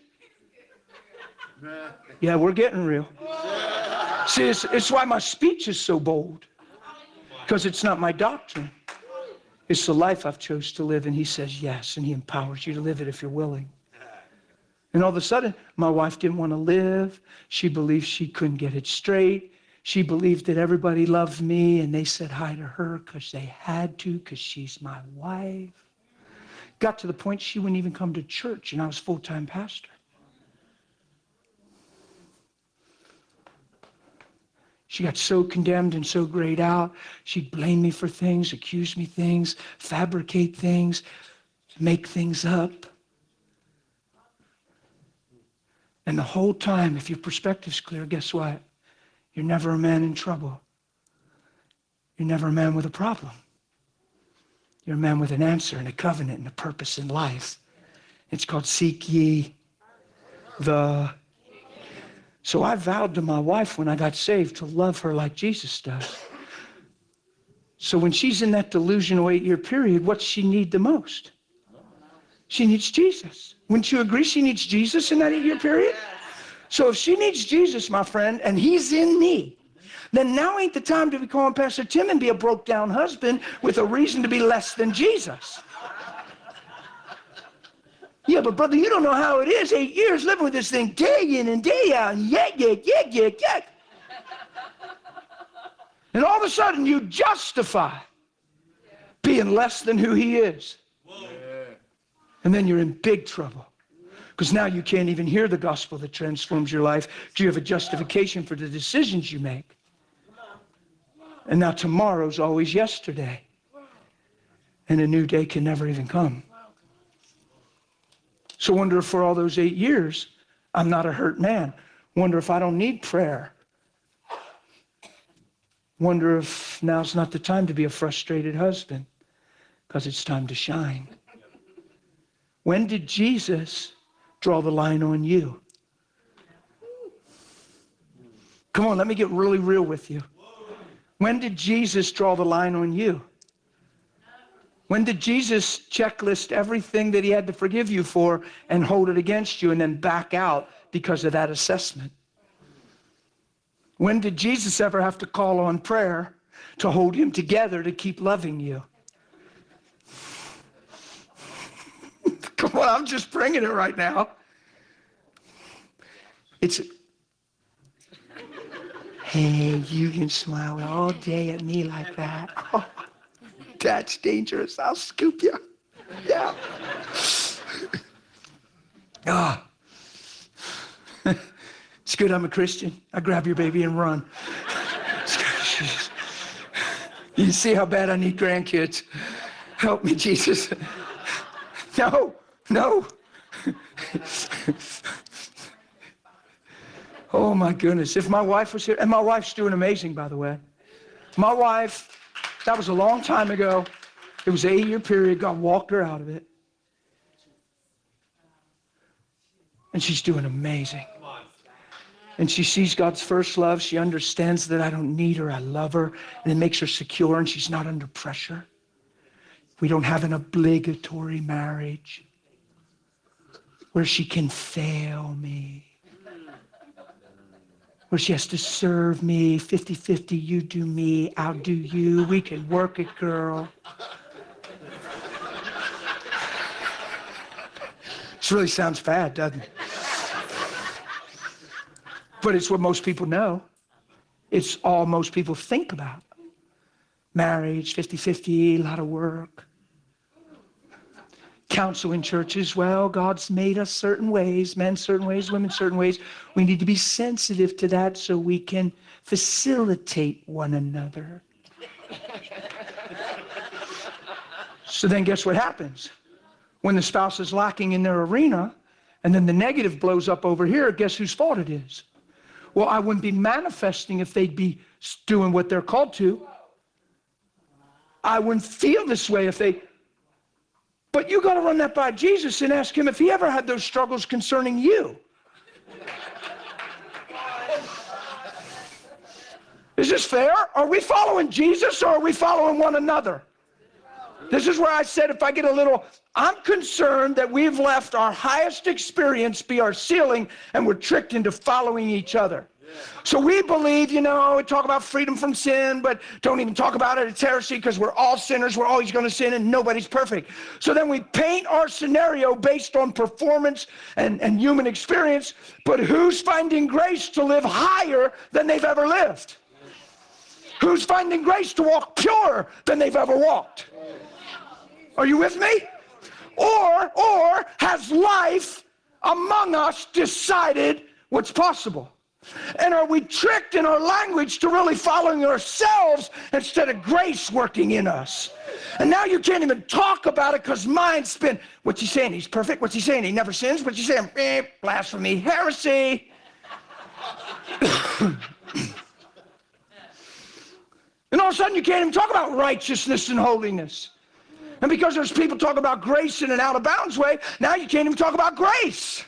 Speaker 1: Yeah, we're getting real. See, it's, it's why my speech is so bold, because it's not my doctrine. It's the life I've chose to live, and he says yes, and he empowers you to live it if you're willing. And all of a sudden, my wife didn't want to live. She believed she couldn't get it straight. She believed that everybody loved me, and they said hi to her because they had to, because she's my wife. Got to the point she wouldn't even come to church, and I was full-time pastor. She got so condemned and so grayed out. She'd blame me for things, accuse me things, fabricate things, make things up. And the whole time, if your perspective's clear, guess what? You're never a man in trouble. You're never a man with a problem. You're a man with an answer and a covenant and a purpose in life. It's called seek ye the... So I vowed to my wife when I got saved to love her like Jesus does. So when she's in that delusional eight-year period, what's she need the most? She needs Jesus. Wouldn't you agree she needs Jesus in that eight-year period? So if she needs Jesus, my friend, and he's in me, then now ain't the time to be calling Pastor Tim and be a broke-down husband with a reason to be less than Jesus. Yeah, but brother, you don't know how it is. Eight years living with this thing day in and day out, and yet, yet, yet, yet, yet. And all of a sudden you justify being less than who he is. And then you're in big trouble. Because now you can't even hear the gospel that transforms your life. Do you have a justification for the decisions you make? And now tomorrow's always yesterday. And a new day can never even come. So wonder if for all those eight years, I'm not a hurt man. Wonder if I don't need prayer. Wonder if now's not the time to be a frustrated husband, because it's time to shine. When did Jesus draw the line on you? Come on, let me get really real with you. When did Jesus draw the line on you? When did Jesus checklist everything that he had to forgive you for and hold it against you and then back out because of that assessment? When did Jesus ever have to call on prayer to hold him together to keep loving you? Come on, I'm just bringing it right now. It's, hey, you can smile all day at me like that. Oh, that's dangerous. I'll scoop you. Yeah. Ah. Oh. It's good I'm a Christian. I grab your baby and run. You see how bad I need grandkids. Help me, Jesus. No, no. Oh my goodness. If my wife was here, and my wife's doing amazing, by the way. My wife, that was a long time ago. It was an eight-year period. God walked her out of it. And she's doing amazing. And she sees God's first love. She understands that I don't need her. I love her. And it makes her secure, and she's not under pressure. We don't have an obligatory marriage where she can fail me, where she has to serve me fifty-fifty. You do me, I'll do you. We can work it, girl. This really sounds bad, doesn't it? But it's what most people know. It's all most people think about. Marriage, fifty-fifty, a lot of work. Counsel in churches, well, God's made us certain ways, men certain ways, women certain ways. We need to be sensitive to that so we can facilitate one another. So then guess what happens? When the spouse is lacking in their arena, and then the negative blows up over here, guess whose fault it is? Well, I wouldn't be manifesting if they'd be doing what they're called to. I wouldn't feel this way if they... But you got to run that by Jesus and ask him if he ever had those struggles concerning you. Is this fair? Are we following Jesus or are we following one another? This is where I said if I get a little, I'm concerned that we've left our highest experience be our ceiling and we're tricked into following each other. So we believe, you know, we talk about freedom from sin, but don't even talk about it. It's heresy because we're all sinners. We're always going to sin and nobody's perfect. So then we paint our scenario based on performance and, and human experience, but who's finding grace to live higher than they've ever lived? Who's finding grace to walk purer than they've ever walked? Are you with me? Or, or has life among us decided what's possible? And are we tricked in our language to really following ourselves instead of grace working in us? And now you can't even talk about it because mind's been, what's he saying? He's perfect? What's he saying? He never sins? What's he saying? Eh, blasphemy, heresy. And all of a sudden you can't even talk about righteousness and holiness. And because there's people talking about grace in an out of bounds way, now you can't even talk about grace.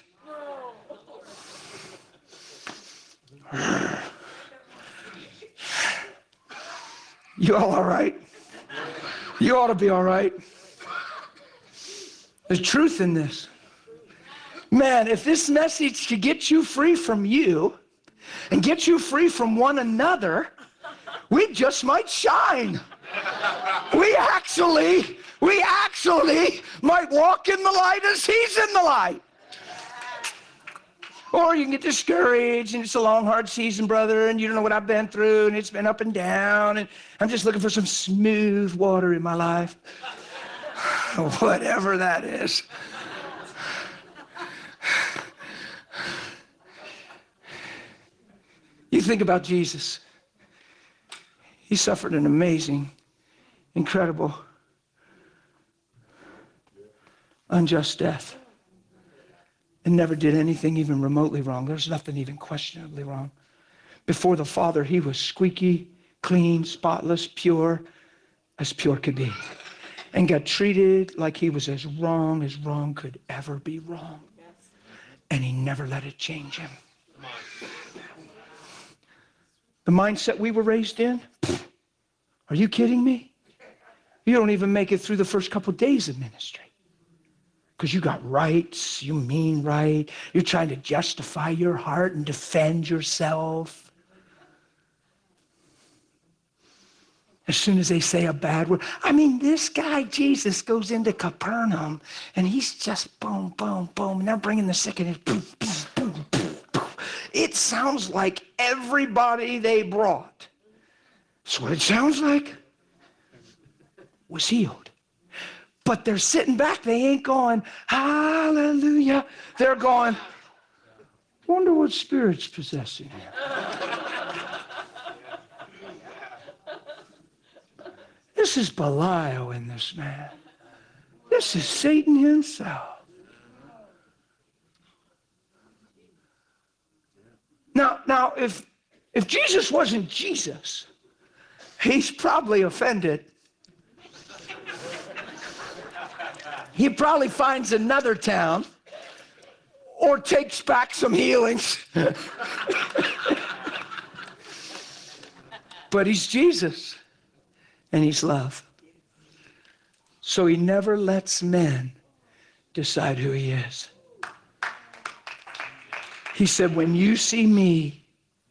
Speaker 1: You all all right? You ought to be all right. There's truth in this. Man, if this message could get you free from you and get you free from one another, we just might shine. We actually, we actually might walk in the light as he's in the light. Or you can get discouraged, and it's a long, hard season, brother, and you don't know what I've been through, and it's been up and down, and I'm just looking for some smooth water in my life. Whatever that is. You think about Jesus. He suffered an amazing, incredible, unjust death. And never did anything even remotely wrong. There's nothing even questionably wrong. Before the Father, he was squeaky, clean, spotless, pure, as pure could be. And got treated like he was as wrong as wrong could ever be wrong. And he never let it change him. The mindset we were raised in? Are you kidding me? You don't even make it through the first couple of days of ministry. Because you got rights, you mean right. You're trying to justify your heart and defend yourself. As soon as they say a bad word, I mean, this guy, Jesus, goes into Capernaum, and he's just boom, boom, boom, and they're bringing the sick, and it's boom, boom, boom, boom, boom. It sounds like everybody they brought, that's what it sounds like, was healed. But they're sitting back, they ain't going, hallelujah. They're going, wonder what spirit's possessing him. This is Belial in this man. This is Satan himself. Now, now if, if Jesus wasn't Jesus, he's probably offended. He probably finds another town or takes back some healings. But he's Jesus and he's love. So he never lets men decide who he is. He said, when you see me.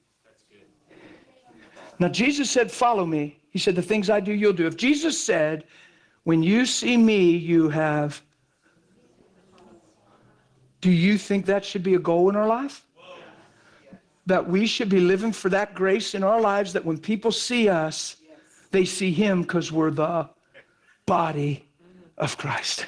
Speaker 1: Now Jesus said, follow me. He said, the things I do, you'll do. If Jesus said, when you see me, you have Do you think that should be a goal in our life? That we should be living for that grace in our lives, that when people see us, they see him because we're the body of Christ.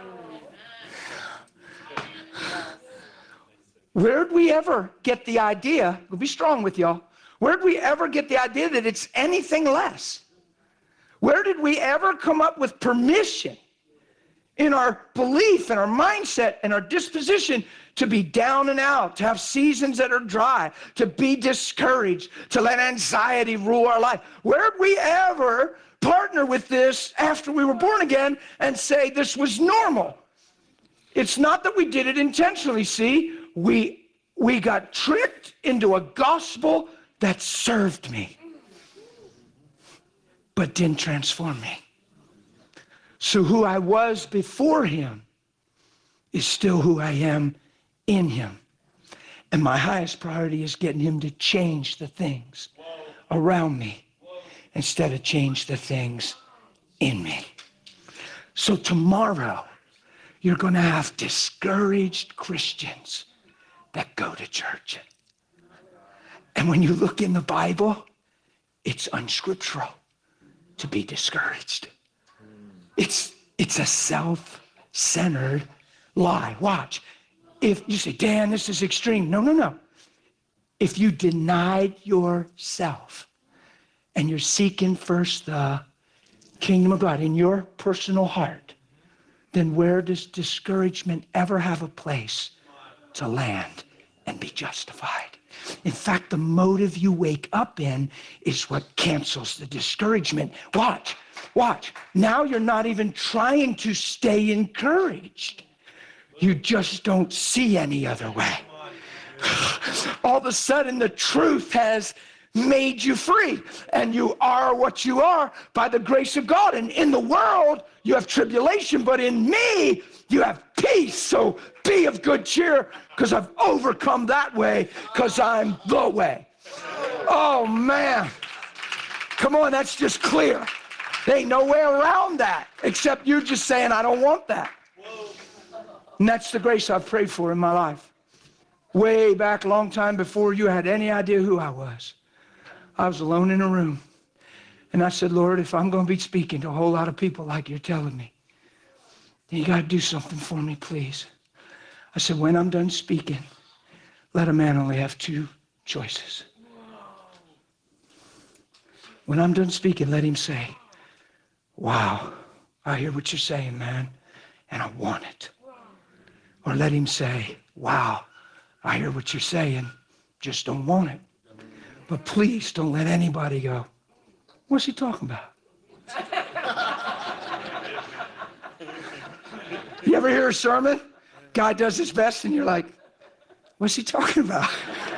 Speaker 1: Where'd we ever get the idea, we'll be strong with y'all, where'd we ever get the idea that it's anything less? Where did we ever come up with permission in our belief and our mindset and our disposition to be down and out, to have seasons that are dry, to be discouraged, to let anxiety rule our life? Where did we ever partner with this after we were born again and say this was normal? It's not that we did it intentionally, see? We, we got tricked into a gospel that served me, but didn't transform me. So who I was before him is still who I am in him. And my highest priority is getting him to change the things around me instead of change the things in me. So tomorrow, you're going to have discouraged Christians that go to church. And when you look in the Bible, it's unscriptural to be discouraged. It's, it's a self-centered lie. Watch. If you say, Dan, this is extreme. No, no, no. If you denied yourself and you're seeking first the kingdom of God in your personal heart, then where does discouragement ever have a place to land and be justified? In fact, the motive you wake up in is what cancels the discouragement. Watch, watch. Now you're not even trying to stay encouraged. You just don't see any other way. All of a sudden, the truth has made you free, and you are what you are by the grace of God. And in the world, you have tribulation, but in me, you have peace. So be of good cheer, because I've overcome that way, because I'm the way. Oh, man. Come on, that's just clear. There ain't no way around that, except you just saying, I don't want that. And that's the grace I've prayed for in my life. Way back, a long time before you had any idea who I was. I was alone in a room. And I said, Lord, if I'm going to be speaking to a whole lot of people like you're telling me, then you got to do something for me, please. I said, when I'm done speaking, let a man only have two choices. When I'm done speaking, let him say, wow, I hear what you're saying, man, and I want it. Or let him say, wow, I hear what you're saying, just don't want it. But please don't let anybody go, what's he talking about? You ever hear a sermon? Guy does his best and you're like, what's he talking about?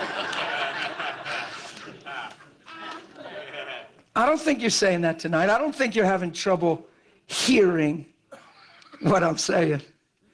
Speaker 1: I don't think you're saying that tonight. I don't think you're having trouble hearing what I'm saying.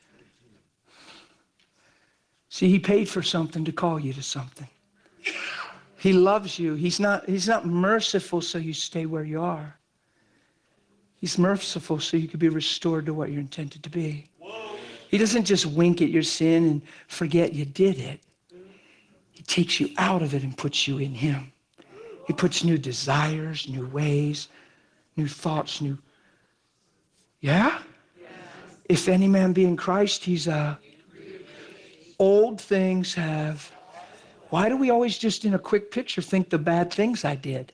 Speaker 1: See, he paid for something to call you to something. He loves you. He's not, he's not merciful so you stay where you are. He's merciful so you can be restored to what you're intended to be. Whoa. He doesn't just wink at your sin and forget you did it. He takes you out of it and puts you in him. He puts new desires, new ways, new thoughts, new... Yeah? Yes. If any man be in Christ, he's a... Old things have... Why do we always just in a quick picture think the bad things I did?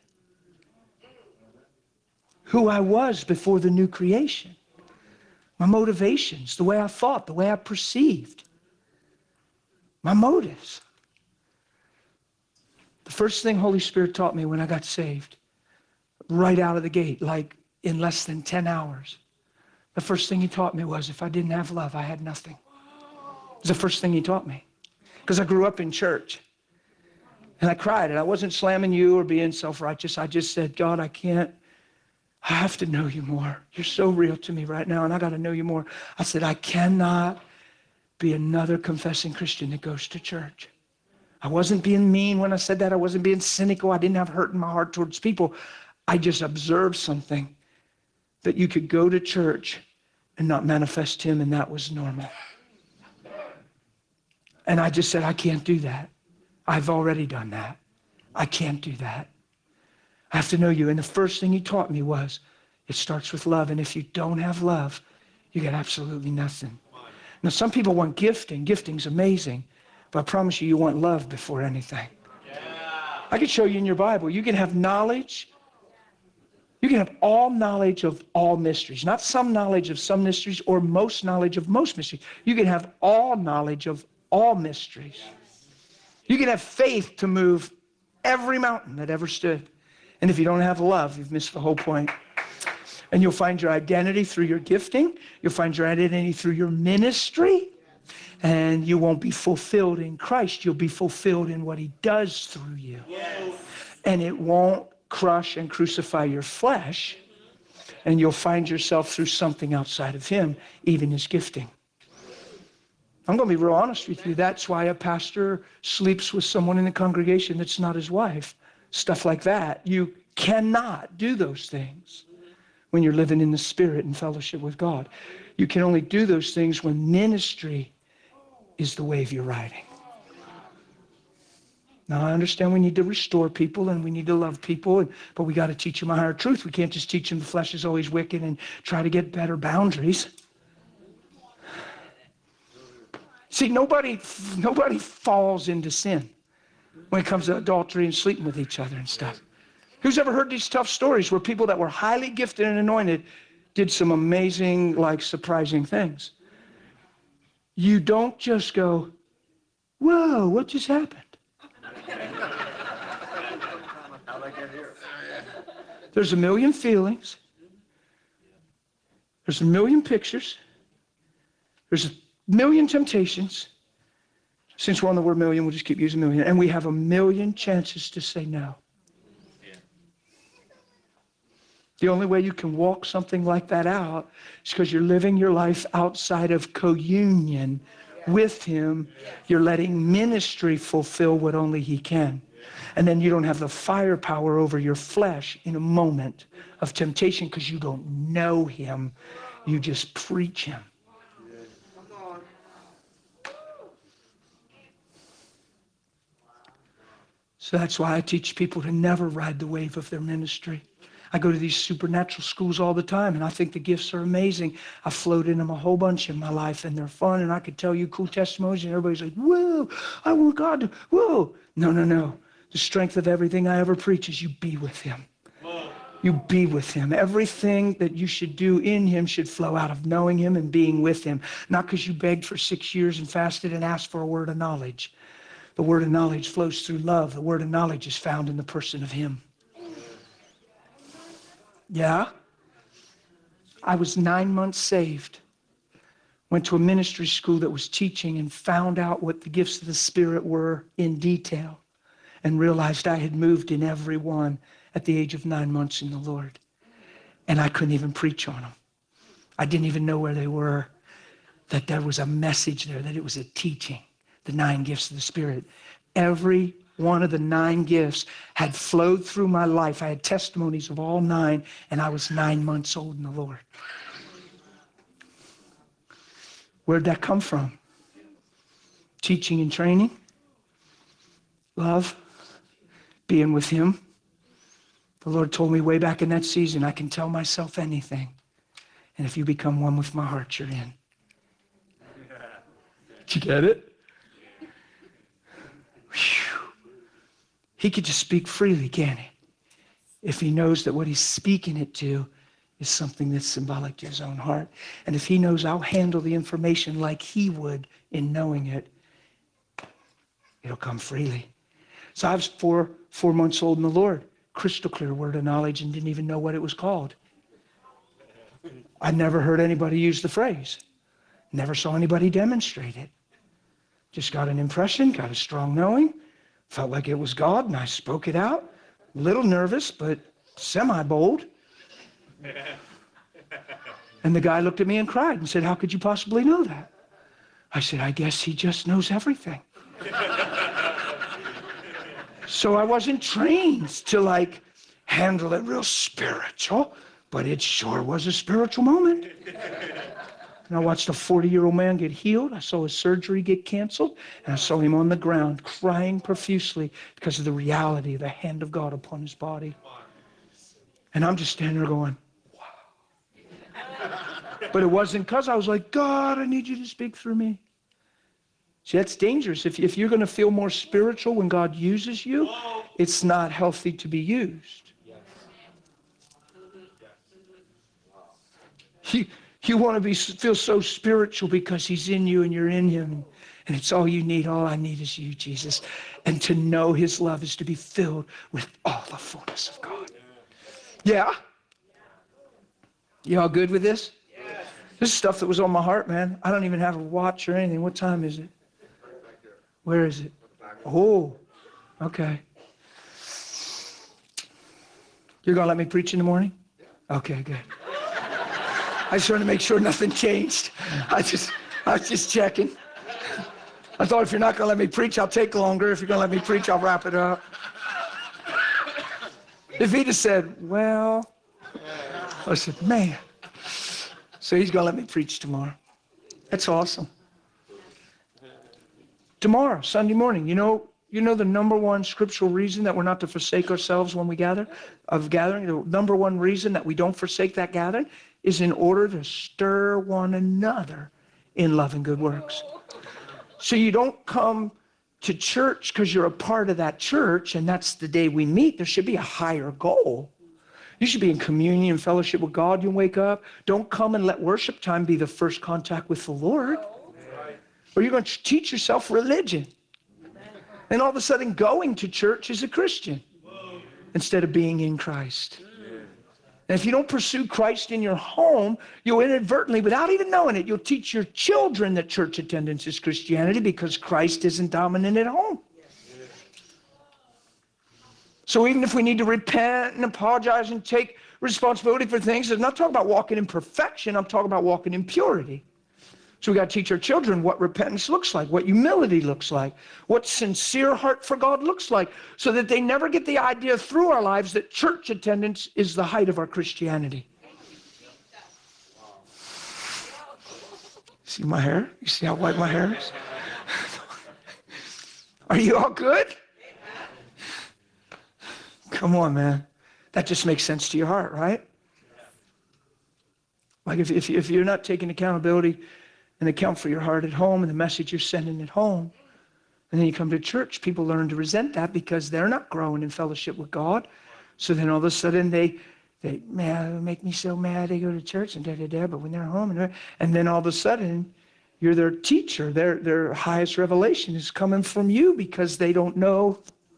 Speaker 1: Who I was before the new creation. My motivations, the way I thought, the way I perceived. My motives. The first thing Holy Spirit taught me when I got saved, right out of the gate, like in less than ten hours, the first thing he taught me was if I didn't have love, I had nothing. It was the first thing he taught me. Because I grew up in church. And I cried, and I wasn't slamming you or being self-righteous. I just said, God, I can't, I have to know you more. You're so real to me right now, and I got to know you more. I said, I cannot be another confessing Christian that goes to church. I wasn't being mean when I said that. I wasn't being cynical. I didn't have hurt in my heart towards people. I just observed something, that you could go to church and not manifest him, and that was normal. And I just said, I can't do that. I've already done that. I can't do that. I have to know you. And the first thing he taught me was, it starts with love. And if you don't have love, you get absolutely nothing. Now, some people want gifting. Gifting's amazing. But I promise you, you want love before anything. Yeah. I can show you in your Bible. You can have knowledge. You can have all knowledge of all mysteries. Not some knowledge of some mysteries or most knowledge of most mysteries. You can have all knowledge of all mysteries. You can have faith to move every mountain that ever stood. And if you don't have love, you've missed the whole point. And you'll find your identity through your gifting. You'll find your identity through your ministry. And you won't be fulfilled in Christ. You'll be fulfilled in what he does through you. Yes. And it won't crush and crucify your flesh. And you'll find yourself through something outside of him, even his gifting. I'm going to be real honest with you. That's why a pastor sleeps with someone in the congregation that's not his wife. Stuff like that. You cannot do those things when you're living in the Spirit and fellowship with God. You can only do those things when ministry is the wave you're riding. Now, I understand we need to restore people and we need to love people, and, but we got to teach them a higher truth. We can't just teach them the flesh is always wicked and try to get better boundaries. See, nobody, nobody falls into sin when it comes to adultery and sleeping with each other and stuff. Who's ever heard these tough stories where people that were highly gifted and anointed did some amazing, like surprising things? You don't just go, whoa, what just happened? There's a million feelings. There's a million pictures. There's a million temptations. Since we're on the word million, we'll just keep using million. And we have a million chances to say no. The only way you can walk something like that out is because you're living your life outside of communion with him. You're letting ministry fulfill what only he can. And then you don't have the firepower over your flesh in a moment of temptation because you don't know him. You just preach him. So that's why I teach people to never ride the wave of their ministry. I go to these supernatural schools all the time, and I think the gifts are amazing. I float in them a whole bunch in my life, and they're fun, and I could tell you cool testimonies, and everybody's like, whoa, I want God to, whoa. No, no, no. The strength of everything I ever preach is you be with him. You be with him. Everything that you should do in him should flow out of knowing him and being with him, not because you begged for six years and fasted and asked for a word of knowledge. The word of knowledge flows through love. The word of knowledge is found in the person of him. Yeah? I was nine months saved. Went to a ministry school that was teaching and found out what the gifts of the Spirit were in detail and realized I had moved in every one at the age of nine months in the Lord. And I couldn't even preach on them. I didn't even know where they were, that there was a message there, that it was a teaching, the nine gifts of the Spirit. Every one of the nine gifts had flowed through my life. I had testimonies of all nine, and I was nine months old in the Lord. Where'd that come from? Teaching and training, love, being with him. The Lord told me way back in that season, I can tell myself anything. And if you become one with my heart, you're in. Did you get it? Whew. He could just speak freely, can't he? If he knows that what he's speaking it to is something that's symbolic to his own heart. And if he knows I'll handle the information like he would in knowing it, it'll come freely. So I was four, four months old in the Lord, crystal clear word of knowledge, and didn't even know what it was called. I never heard anybody use the phrase. Never saw anybody demonstrate it. Just got an impression, got a strong knowing, felt like it was God, and I spoke it out. A little nervous, but semi-bold. And the guy looked at me and cried and said, how could you possibly know that? I said, I guess he just knows everything. So I wasn't trained to like handle it real spiritual, but it sure was a spiritual moment. And I watched a forty-year-old man get healed. I saw his surgery get canceled. And I saw him on the ground crying profusely because of the reality of the hand of God upon his body. And I'm just standing there going, wow. But it wasn't because I was like, God, I need you to speak through me. See, that's dangerous. If, if you're going to feel more spiritual when God uses you, it's not healthy to be used. You, you want to be feel so spiritual because he's in you and you're in him. And it's all you need. All I need is you, Jesus. And to know his love is to be filled with all the fullness of God. Yeah? You all good with this? This is stuff that was on my heart, man. I don't even have a watch or anything. What time is it? Where is it? Oh, okay. You're going to let me preach in the morning? Okay, good. I just wanted to make sure nothing changed. I just, I was just checking. I thought if you're not going to let me preach, I'll take longer. If you're going to let me preach, I'll wrap it up. If he'd have said, well, I said, man. So he's going to let me preach tomorrow. That's awesome. Tomorrow, Sunday morning, you know, you know the number one scriptural reason that we're not to forsake ourselves when we gather, of gathering, the number one reason that we don't forsake that gathering is in order to stir one another in love and good works. So you don't come to church because you're a part of that church and that's the day we meet. There should be a higher goal. You should be in communion and fellowship with God. You wake up. Don't come and let worship time be the first contact with the Lord. Or you're going to teach yourself religion. And all of a sudden going to church is a Christian instead of being in Christ. And if you don't pursue Christ in your home, you'll inadvertently, without even knowing it, you'll teach your children that church attendance is Christianity because Christ isn't dominant at home. So even if we need to repent and apologize and take responsibility for things, I'm not talking about walking in perfection, I'm talking about walking in purity. So we got to teach our children what repentance looks like, what humility looks like, what sincere heart for God looks like, so that they never get the idea through our lives that church attendance is the height of our Christianity. See my hair? You see how white my hair is? Are you all good? Come on, man. That just makes sense to your heart, right? Like if, if, if you're not taking accountability and account for your heart at home and the message you're sending at home, and then you come to church, people learn to resent that because they're not growing in fellowship with God. So then all of a sudden they, they man, it make me so mad. They go to church and da da da, but when they're home, and, and then all of a sudden you're their teacher. Their, their highest revelation is coming from you because they don't know.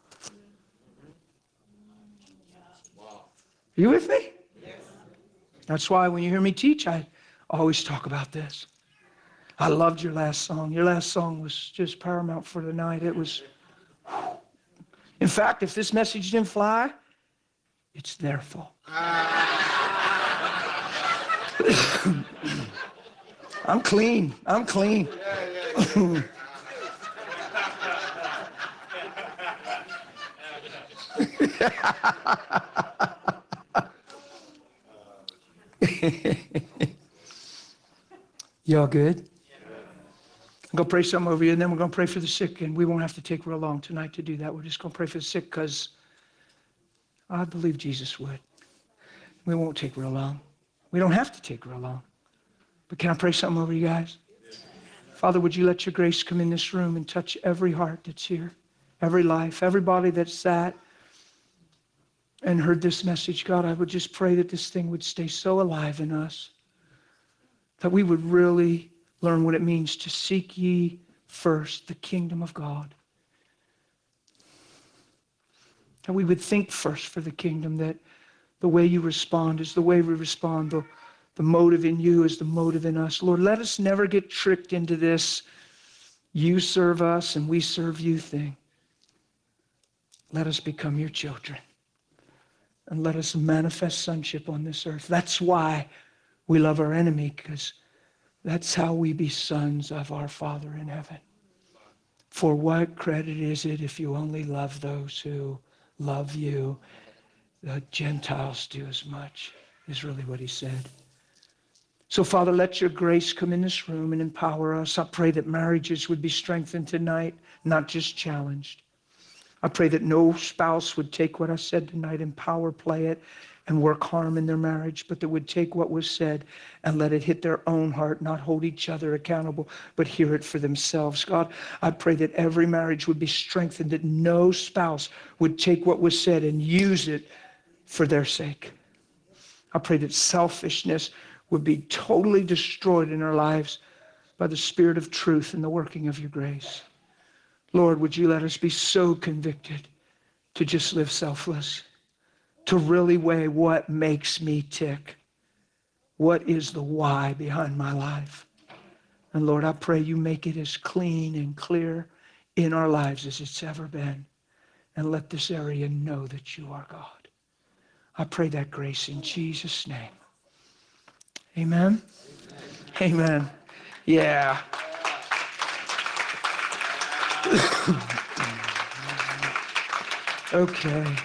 Speaker 1: Are you with me? Yes. That's why when you hear me teach, I always talk about this. I loved your last song. Your last song was just paramount for the night. It was, in fact, if this message didn't fly, it's their fault. I'm clean. I'm clean. Y'all good? I'm going to pray something over you, and then we're going to pray for the sick, and we won't have to take real long tonight to do that. We're just going to pray for the sick because I believe Jesus would. We won't take real long. We don't have to take real long. But can I pray something over you guys? Father, would you let your grace come in this room and touch every heart that's here, every life, everybody that's sat and heard this message. God, I would just pray that this thing would stay so alive in us, that we would really learn what it means to seek ye first the kingdom of God. That we would think first for the kingdom, that the way you respond is the way we respond. The, the motive in you is the motive in us. Lord, let us never get tricked into this you serve us and we serve you thing. Let us become your children. And let us manifest sonship on this earth. That's why we love our enemy, because that's how we be sons of our Father in heaven. For what credit is it if you only love those who love you? The Gentiles do as much, is really what he said. So, Father, let your grace come in this room and empower us. I pray that marriages would be strengthened tonight, not just challenged. I pray that no spouse would take what I said tonight and power play it and work harm in their marriage, but that would take what was said and let it hit their own heart, not hold each other accountable, but hear it for themselves. God, I pray that every marriage would be strengthened, that no spouse would take what was said and use it for their sake. I pray that selfishness would be totally destroyed in our lives by the Spirit of truth and the working of your grace. Lord, would you let us be so convicted to just live selfless, to really weigh what makes me tick. What is the why behind my life? And Lord, I pray you make it as clean and clear in our lives as it's ever been. And let this area know that you are God. I pray that grace in Jesus' name. Amen? Amen. Amen. Yeah. Okay.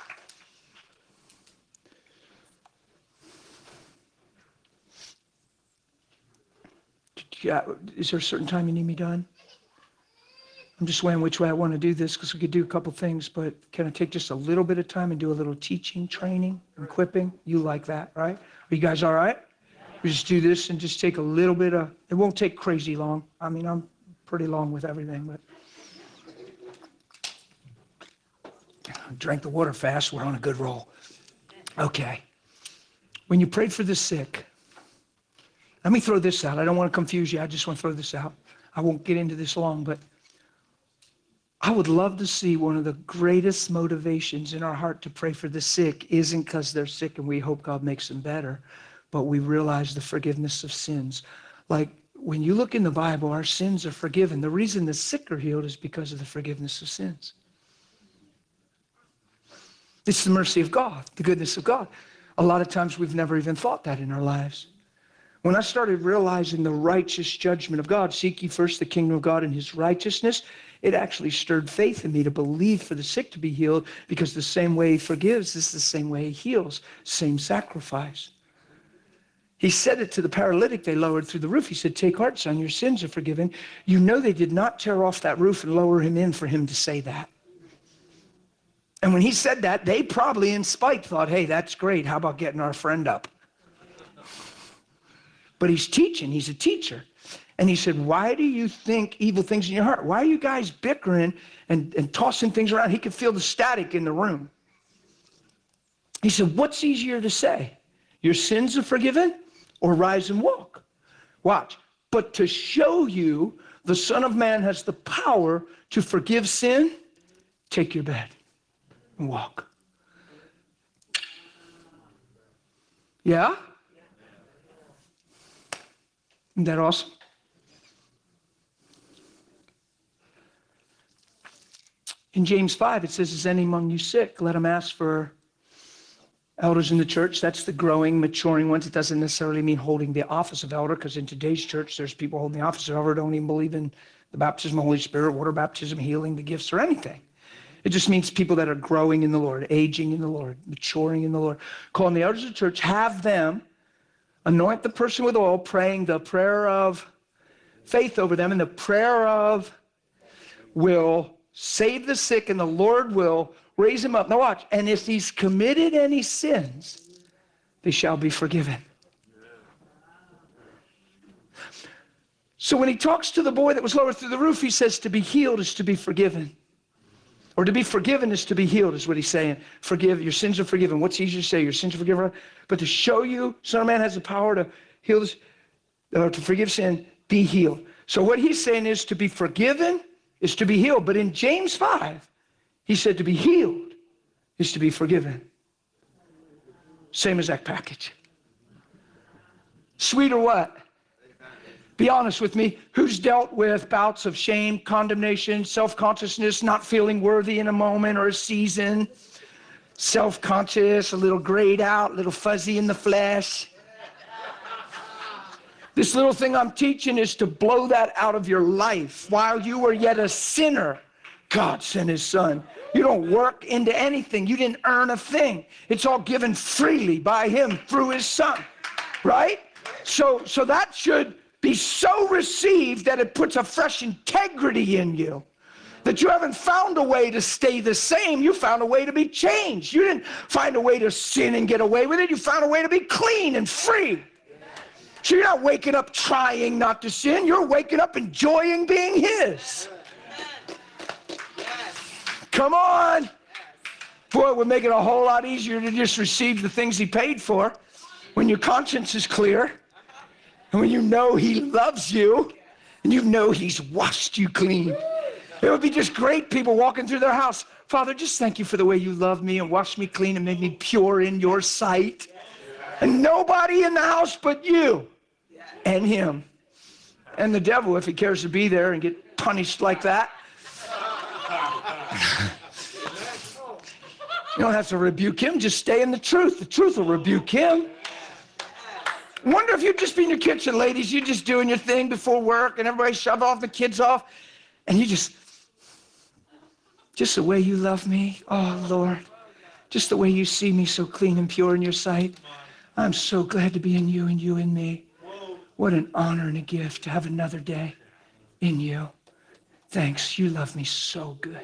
Speaker 1: Yeah, is there a certain time you need me done? I'm just weighing which way I want to do this because we could do a couple things, but can I take just a little bit of time and do a little teaching, training, and equipping? You like that, right? Are you guys all right? We just do this and just take a little bit of, it won't take crazy long. I mean, I'm pretty long with everything, but I drank the water fast. We're on a good roll. Okay. When you prayed for the sick, let me throw this out. I don't want to confuse you. I just want to throw this out. I won't get into this long, but I would love to see one of the greatest motivations in our heart to pray for the sick isn't because they're sick and we hope God makes them better, but we realize the forgiveness of sins. Like when you look in the Bible, our sins are forgiven. The reason the sick are healed is because of the forgiveness of sins. It's the mercy of God, the goodness of God. A lot of times we've never even thought that in our lives. When I started realizing the righteous judgment of God, seek ye first the kingdom of God and his righteousness, it actually stirred faith in me to believe for the sick to be healed, because the same way he forgives is the same way he heals, same sacrifice. He said it to the paralytic they lowered through the roof. He said, take heart, son, your sins are forgiven. You know they did not tear off that roof and lower him in for him to say that. And when he said that, they probably in spite thought, hey, that's great. How about getting our friend up? But he's teaching. He's a teacher. And he said, why do you think evil things in your heart? Why are you guys bickering and, and tossing things around? He could feel the static in the room. He said, what's easier to say? Your sins are forgiven or rise and walk? Watch. But to show you the Son of Man has the power to forgive sin, take your bed and walk. Yeah? Isn't that awesome? In James five, it says, is any among you sick? Let him ask for elders in the church. That's the growing, maturing ones. It doesn't necessarily mean holding the office of elder, because in today's church, there's people holding the office of elder who don't even believe in the baptism of the Holy Spirit, water baptism, healing, the gifts, or anything. It just means people that are growing in the Lord, aging in the Lord, maturing in the Lord. Calling the elders of the church, have them anoint the person with oil, praying the prayer of faith over them, and the prayer of will save the sick, and the Lord will raise him up. Now watch. And if he's committed any sins, they shall be forgiven. So when he talks to the boy that was lowered through the roof, he says to be healed is to be forgiven. Or to be forgiven is to be healed, is what he's saying. Forgive, your sins are forgiven. What's easier to say? Your sins are forgiven. But to show you, Son of Man has the power to heal this, or to forgive sin, be healed. So what he's saying is to be forgiven is to be healed. But in James five, he said to be healed is to be forgiven. Same as that package. Sweet or what? Be honest with me. Who's dealt with bouts of shame, condemnation, self-consciousness, not feeling worthy in a moment or a season? Self-conscious, a little grayed out, a little fuzzy in the flesh. This little thing I'm teaching is to blow that out of your life. While you were yet a sinner, God sent his son. You don't work into anything. You didn't earn a thing. It's all given freely by him through his son, right? So, so that should be so received that it puts a fresh integrity in you. That you haven't found a way to stay the same. You found a way to be changed. You didn't find a way to sin and get away with it. You found a way to be clean and free. So you're not waking up trying not to sin. You're waking up enjoying being His. Come on. Boy, it would make it a whole lot easier to just receive the things He paid for when your conscience is clear and when you know He loves you and you know He's washed you clean. It would be just great people walking through their house. Father, just thank you for the way you love me and washed me clean and made me pure in your sight. And nobody in the house but you and Him. And the devil, if he cares to be there and get punished like that. You don't have to rebuke him. Just stay in the truth. The truth will rebuke him. Wonder if you'd just be in your kitchen, ladies. You're just doing your thing before work and everybody shove off the kids off. And you just... Just the way you love me, oh Lord, just the way you see me so clean and pure in your sight. I'm so glad to be in you and you in me. What an honor and a gift to have another day in you. Thanks, you love me so good.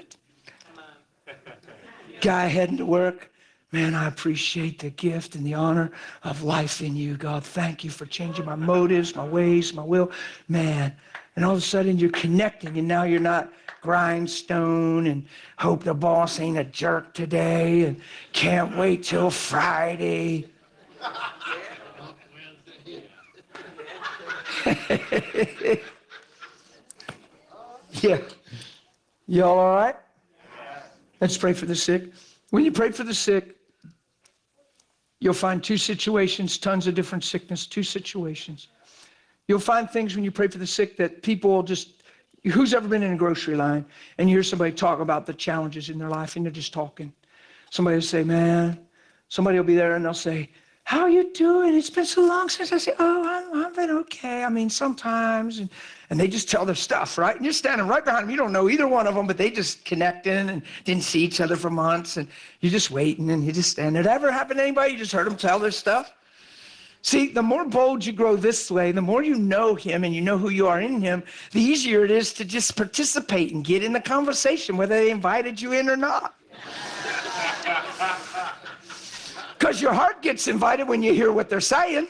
Speaker 1: Guy heading to work, man, I appreciate the gift and the honor of life in you, God. Thank you for changing my motives, my ways, my will. Man, and all of a sudden you're connecting and now you're not grindstone and hope the boss ain't a jerk today and can't wait till Friday. Yeah. Y'all all right? Let's pray for the sick. When you pray for the sick, you'll find two situations, tons of different sickness, two situations. You'll find things when you pray for the sick that people will just, who's ever been in a grocery line and you hear somebody talk about the challenges in their life and they're just talking. Somebody will say, man, somebody will be there and they'll say, how are you doing? It's been so long since I say, oh, I'm, I've been okay. I mean, sometimes. And, and they just tell their stuff, right? And you're standing right behind them. You don't know either one of them, but they just connecting and didn't see each other for months. And you're just waiting and you just stand there. Did that ever happen to anybody? You just heard them tell their stuff? See, the more bold you grow this way, the more you know Him and you know who you are in Him, the easier it is to just participate and get in the conversation, whether they invited you in or not. Because your heart gets invited when you hear what they're saying.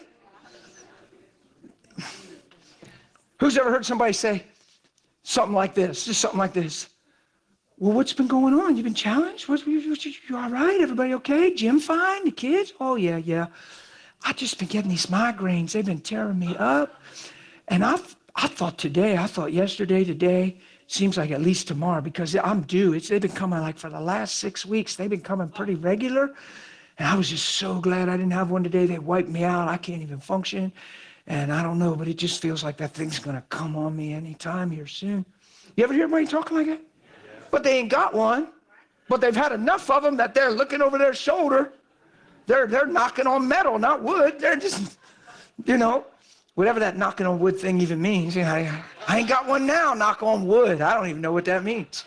Speaker 1: Who's ever heard somebody say something like this, just something like this? Well, what's been going on? You've been challenged? What, you, you, you all right? Everybody okay? Jim fine? The kids? Oh, yeah, yeah. I've just been getting these migraines. They've been tearing me up. And I I thought today, I thought yesterday, today, seems like at least tomorrow, because I'm due. It's, they've been coming like for the last six weeks. They've been coming pretty regular. And I was just so glad I didn't have one today. They wiped me out. I can't even function. And I don't know, but it just feels like that thing's going to come on me anytime here soon. You ever hear anybody talking like that? But they ain't got one. But they've had enough of them that they're looking over their shoulder. They're, they're knocking on metal, not wood. They're just, you know, whatever that knocking on wood thing even means. You know, I, I ain't got one now, knock on wood. I don't even know what that means.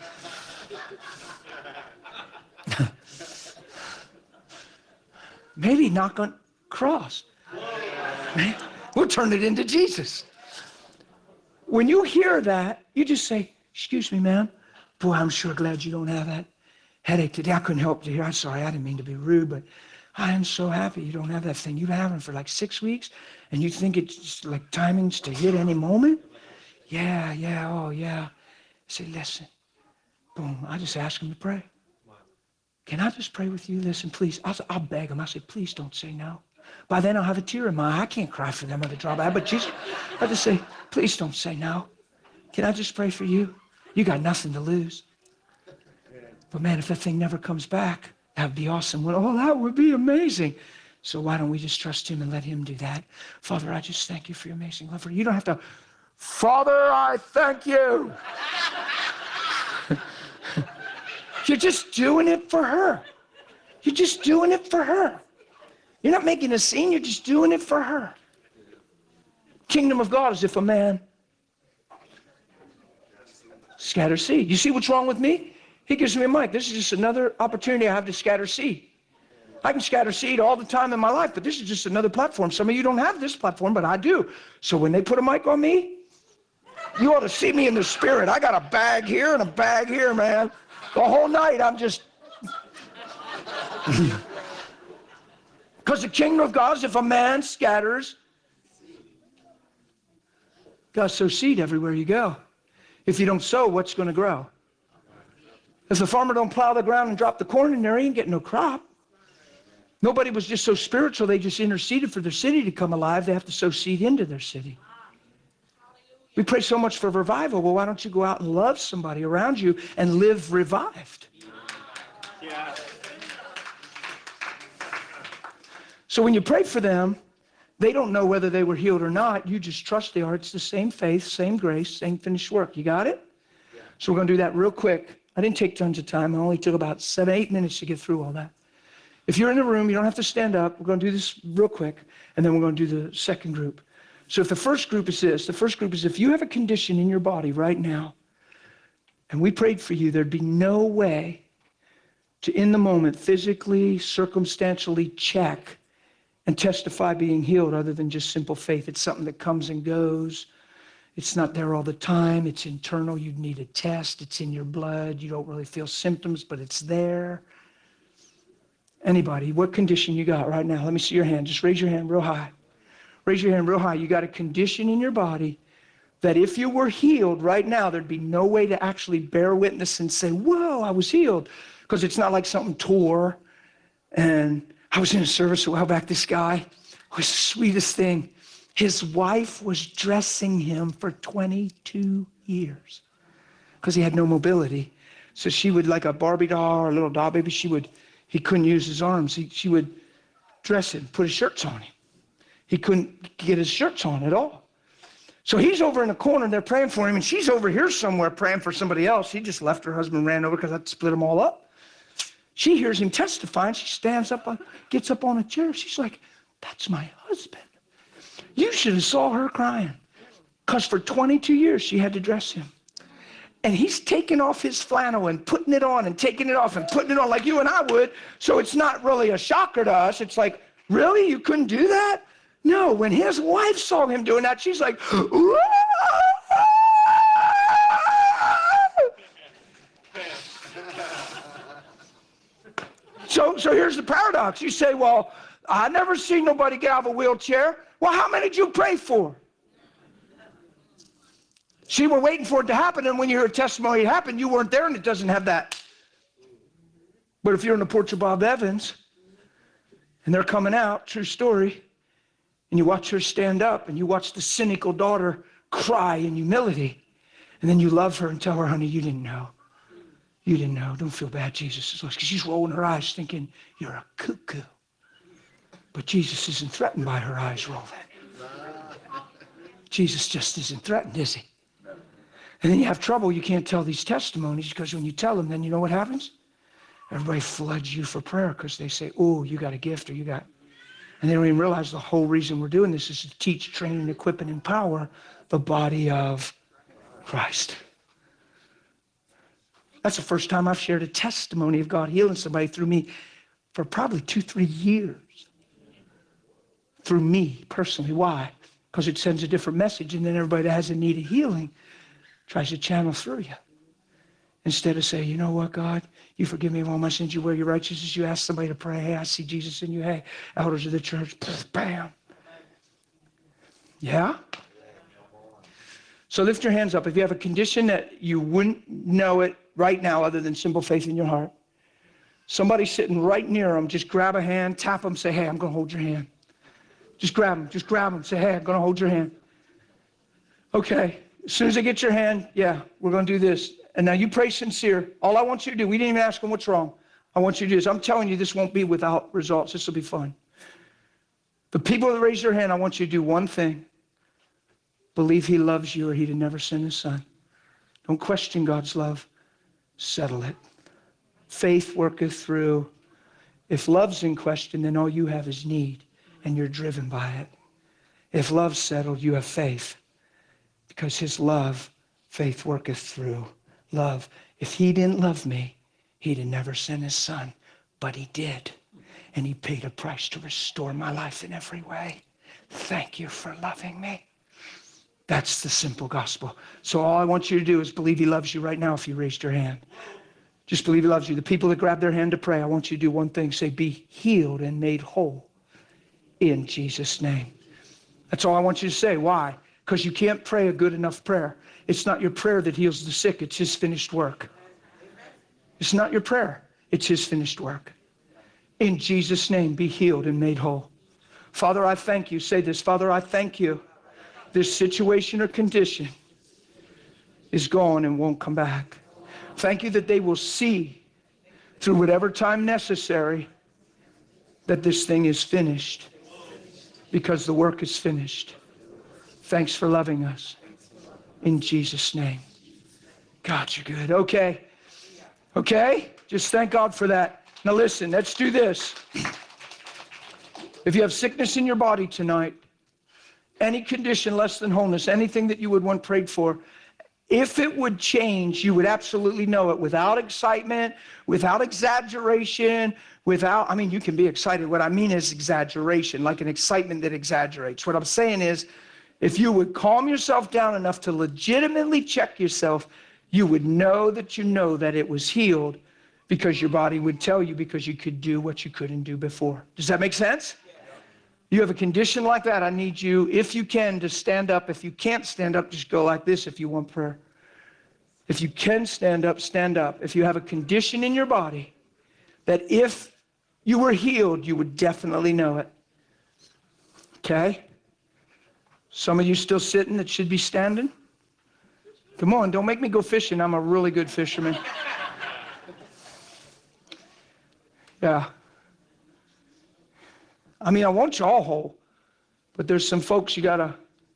Speaker 1: Maybe knock on cross. Man, we'll turn it into Jesus. When you hear that, you just say, excuse me, ma'am. Boy, I'm sure glad you don't have that headache today. I couldn't help to hear. I'm sorry, I didn't mean to be rude, but I am so happy you don't have that thing. You've been having it for like six weeks, and you think it's just like timings to hit any moment? Yeah, yeah, oh, yeah. I say, listen. Boom, I just ask him to pray. Can I just pray with you? Listen, please. I'll, I'll beg him. I say, please don't say no. By then, I'll have a tear in my eye. I can't cry for them or the drawback, but Jesus, I just say, please don't say no. Can I just pray for you? You got nothing to lose. But man, if that thing never comes back, that would be awesome. Well, oh, that would be amazing. So why don't we just trust him and let him do that? Father, I just thank you for your amazing love for you. You don't have to, Father, I thank you. You're just doing it for her. You're just doing it for her. You're not making a scene, you're just doing it for her. Kingdom of God is if a man scatter seed. You see what's wrong with me? He gives me a mic. This is just another opportunity I have to scatter seed. I can scatter seed all the time in my life, but this is just another platform. Some of you don't have this platform, but I do. So when they put a mic on me, you ought to see me in the spirit. I got a bag here and a bag here, man. The whole night I'm just... Because the kingdom of God is if a man scatters, God sows seed everywhere you go. If you don't sow, what's going to grow? If the farmer don't plow the ground and drop the corn in there, he ain't getting no crop. Nobody was just so spiritual, they just interceded for their city to come alive. They have to sow seed into their city. We pray so much for revival. Well, why don't you go out and love somebody around you and live revived? Yeah. So when you pray for them, they don't know whether they were healed or not. You just trust they are. It's the same faith, same grace, same finished work. You got it? Yeah. So we're going to do that real quick. I didn't take tons of time. I only took about seven, eight minutes to get through all that. If you're in the room, you don't have to stand up. We're going to do this real quick, and then we're going to do the second group. So if the first group is this, the first group is if you have a condition in your body right now, and we prayed for you, there'd be no way to, in the moment, physically, circumstantially check and testify being healed other than just simple faith. It's something that comes and goes. It's not there all the time. It's internal. You'd need a test. It's in your blood. You don't really feel symptoms, but it's there. Anybody, what condition you got right now? Let me see your hand. Just raise your hand real high. Raise your hand real high. You got a condition in your body that if you were healed right now, there'd be no way to actually bear witness and say, whoa, I was healed. Because it's not like something tore. And I was in a service a while back. This guy was the sweetest thing. His wife was dressing him for twenty-two years because he had no mobility. So she would, like a Barbie doll or a little doll baby, she would, he couldn't use his arms. He, she would dress him, put his shirts on him. He couldn't get his shirts on at all. So he's over in the corner, they're praying for him, and she's over here somewhere praying for somebody else. He just left her husband, ran over because I'd split them all up. She hears him testifying. She stands up, gets up on a chair. She's like, that's my husband. You should have saw her crying. Because for twenty-two years, she had to dress him. And he's taking off his flannel and putting it on and taking it off and putting it on like you and I would. So it's not really a shocker to us. It's like, really? You couldn't do that? No, when his wife saw him doing that, she's like, whoa! So, so here's the paradox. You say, well, I never seen nobody get out of a wheelchair. Well, how many did you pray for? See, we're waiting for it to happen, and when you hear a testimony it happened, you weren't there, and it doesn't have that. But if you're in the porch of Bob Evans, and they're coming out, true story, and you watch her stand up, and you watch the cynical daughter cry in humility, and then you love her and tell her, honey, you didn't know. You didn't know. Don't feel bad, Jesus is lost. Because she's rolling her eyes thinking, you're a cuckoo. But Jesus isn't threatened by her eyes rolling. Jesus just isn't threatened, is he? And then you have trouble. You can't tell these testimonies because when you tell them, then you know what happens? Everybody floods you for prayer because they say, oh, you got a gift or you got... And they don't even realize the whole reason we're doing this is to teach, train, and equip and empower the body of Christ. That's the first time I've shared a testimony of God healing somebody through me for probably two, three years. Through me personally. Why? Because it sends a different message, and then everybody that has a need of healing tries to channel through you. Instead of saying, you know what, God, you forgive me of all my sins, you wear your righteousness, you ask somebody to pray, hey, I see Jesus in you, hey, elders of the church, bam. Yeah? So lift your hands up. If you have a condition that you wouldn't know it right now other than simple faith in your heart, somebody sitting right near them, just grab a hand, tap them, say, hey, I'm going to hold your hand. Just grab them, just grab them, say, hey, I'm going to hold your hand. Okay, as soon as I get your hand, yeah, we're going to do this. And now you pray sincere. All I want you to do, we didn't even ask them what's wrong. I want you to do this. I'm telling you, this won't be without results. This will be fun. The people that raise their hand, I want you to do one thing. Believe he loves you or he'd have never sent his son. Don't question God's love. Settle it. Faith worketh through. If love's in question, then all you have is need, and you're driven by it. If love's settled, you have faith. Because his love, faith worketh through. Love. If he didn't love me, he'd have never sent his son. But he did. and he paid a price to restore my life in every way. Thank you for loving me. That's the simple gospel. So all I want you to do is believe he loves you right now if you raised your hand. Just believe he loves you. The people that grab their hand to pray, I want you to do one thing. Say, be healed and made whole in Jesus' name. That's all I want you to say. Why? Because you can't pray a good enough prayer. It's not your prayer that heals the sick. It's his finished work. It's not your prayer. It's his finished work. In Jesus' name, be healed and made whole. Father, I thank you. Say this. Father, I thank you. This situation or condition is gone and won't come back. Thank you that they will see through whatever time necessary that this thing is finished because the work is finished. Thanks for loving us. In Jesus' name. God, you're good. Okay. Okay? Just thank God for that. Now listen, let's do this. If you have sickness in your body tonight, any condition less than wholeness, anything that you would want prayed for, if it would change, you would absolutely know it without excitement, without exaggeration, without, I mean, you can be excited. What I mean is exaggeration, like an excitement that exaggerates. What I'm saying is, if you would calm yourself down enough to legitimately check yourself, you would know that you know that it was healed because your body would tell you because you could do what you couldn't do before. Does that make sense? You have a condition like that, I need you, if you can, to stand up. If you can't stand up, just go like this if you want prayer. If you can stand up, stand up. If you have a condition in your body that if you were healed, you would definitely know it. Okay? Some of you still sitting that should be standing? Come on, don't make me go fishing. I'm a really good fisherman. Yeah. I mean, I want you all whole, but there's some folks you gotta,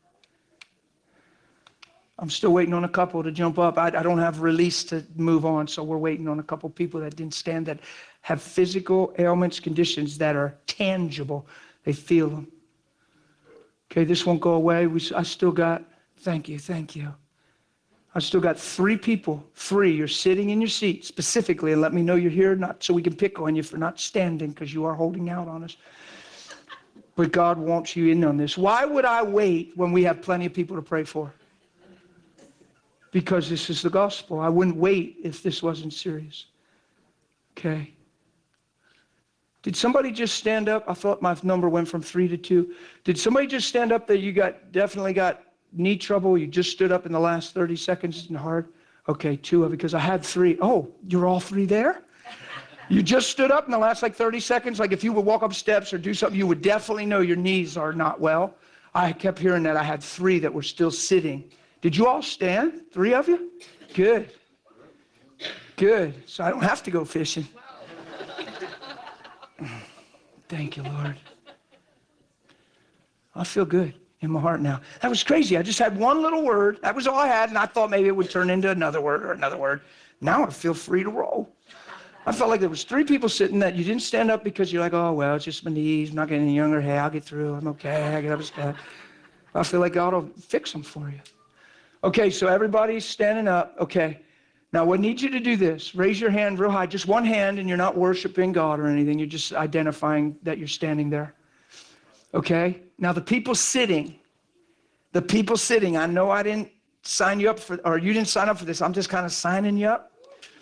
Speaker 1: I'm still waiting on a couple to jump up. I, I don't have release to move on, so we're waiting on a couple people that didn't stand, that have physical ailments, conditions that are tangible. They feel them. Okay, this won't go away. We, I still got, thank you, thank you. I still got three people, three. You're sitting in your seat specifically, and let me know you're here, not so we can pick on you for not standing, because you are holding out on us. But God wants you in on this. Why would I wait when we have plenty of people to pray for? Because this is the gospel. I wouldn't wait if this wasn't serious. Okay. Did somebody just stand up? I thought my number went from three to two. Did somebody just stand up that you got definitely got knee trouble? You just stood up in the last thirty seconds and hard? Okay, two of you, because I had three. Oh, you're all three there? You just stood up in the last like thirty seconds. Like if you would walk up steps or do something, you would definitely know your knees are not well. I kept hearing that. I had three that were still sitting. Did you all stand? Three of you? Good. Good. So I don't have to go fishing. Thank you, Lord. I feel good in my heart now. That was crazy. I just had one little word. That was all I had, and I thought maybe it would turn into another word or another word. Now I feel free to roll. I felt like there was three people sitting that you didn't stand up because you're like, oh, well, it's just my knees. I'm not getting any younger. Hey, I'll get through. I'm okay. I get up and stand. I feel like God will fix them for you. Okay, so everybody's standing up. Okay. Now, I need you to do this. Raise your hand real high. Just one hand, and you're not worshiping God or anything. You're just identifying that you're standing there. Okay? Now, the people sitting, the people sitting, I know I didn't sign you up for, or you didn't sign up for this. I'm just kind of signing you up.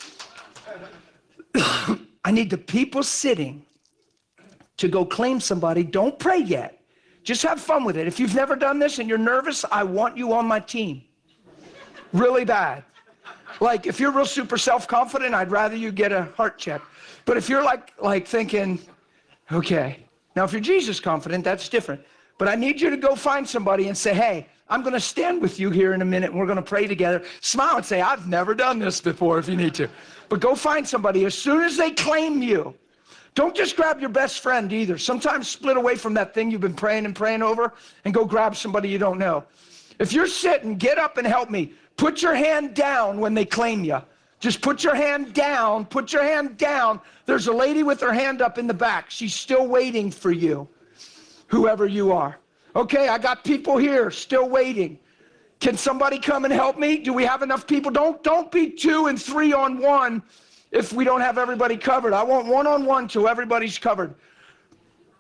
Speaker 1: I need the people sitting to go claim somebody. Don't pray yet. Just have fun with it. If you've never done this and you're nervous, I want you on my team. Really bad. Like, if you're real super self-confident, I'd rather you get a heart check. But if you're like, like thinking, okay. Now, if you're Jesus confident, that's different. But I need you to go find somebody and say, hey, I'm going to stand with you here in a minute, and we're going to pray together. Smile and say, I've never done this before, if you need to. But go find somebody. As soon as they claim you, don't just grab your best friend either. Sometimes split away from that thing you've been praying and praying over and go grab somebody you don't know. If you're sitting, get up and help me. Put your hand down when they claim you. Just put your hand down. Put your hand down. There's a lady with her hand up in the back. She's still waiting for you, whoever you are. Okay, I got people here still waiting. Can somebody come and help me? Do we have enough people? Don't, don't be two and three on one if we don't have everybody covered. I want one-on-one till everybody's covered.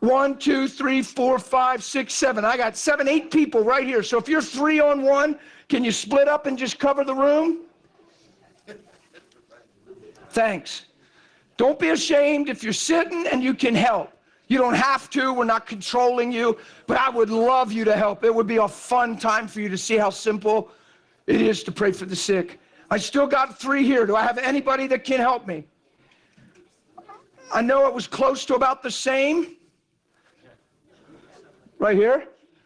Speaker 1: One, two, three, four, five, six, seven. I got seven, eight people right here. So if you're three on one, can you split up and just cover the room? Thanks. Don't be ashamed if you're sitting and you can help. You don't have to. We're not controlling you. But I would love you to help. It would be a fun time for you to see how simple it is to pray for the sick. I still got three here. Do I have anybody that can help me? I know it was close to about the same. Right here.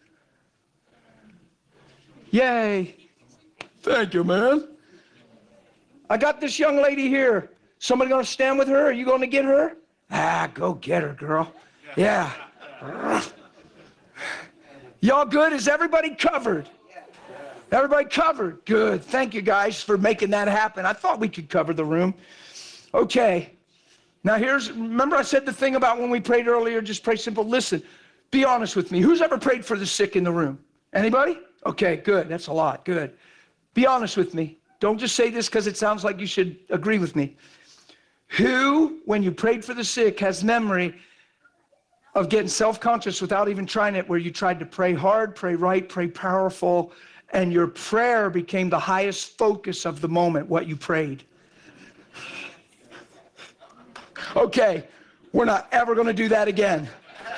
Speaker 1: Yay. Thank you, man. I got this young lady here. Somebody going to stand with her? Are you going to get her? Ah, go get her, girl. Yeah. Y'all good? Is everybody covered? Everybody covered? Good. Thank you guys for making that happen. I thought we could cover the room. Okay. Now here's, remember I said the thing about when we prayed earlier, just pray simple. Listen, be honest with me. Who's ever prayed for the sick in the room? Anybody? Okay, good. That's a lot. Good. Be honest with me. Don't just say this because it sounds like you should agree with me. Who, when you prayed for the sick, has memory of getting self-conscious without even trying it, where you tried to pray hard, pray right, pray powerful, and your prayer became the highest focus of the moment, what you prayed? Okay, we're not ever going to do that again.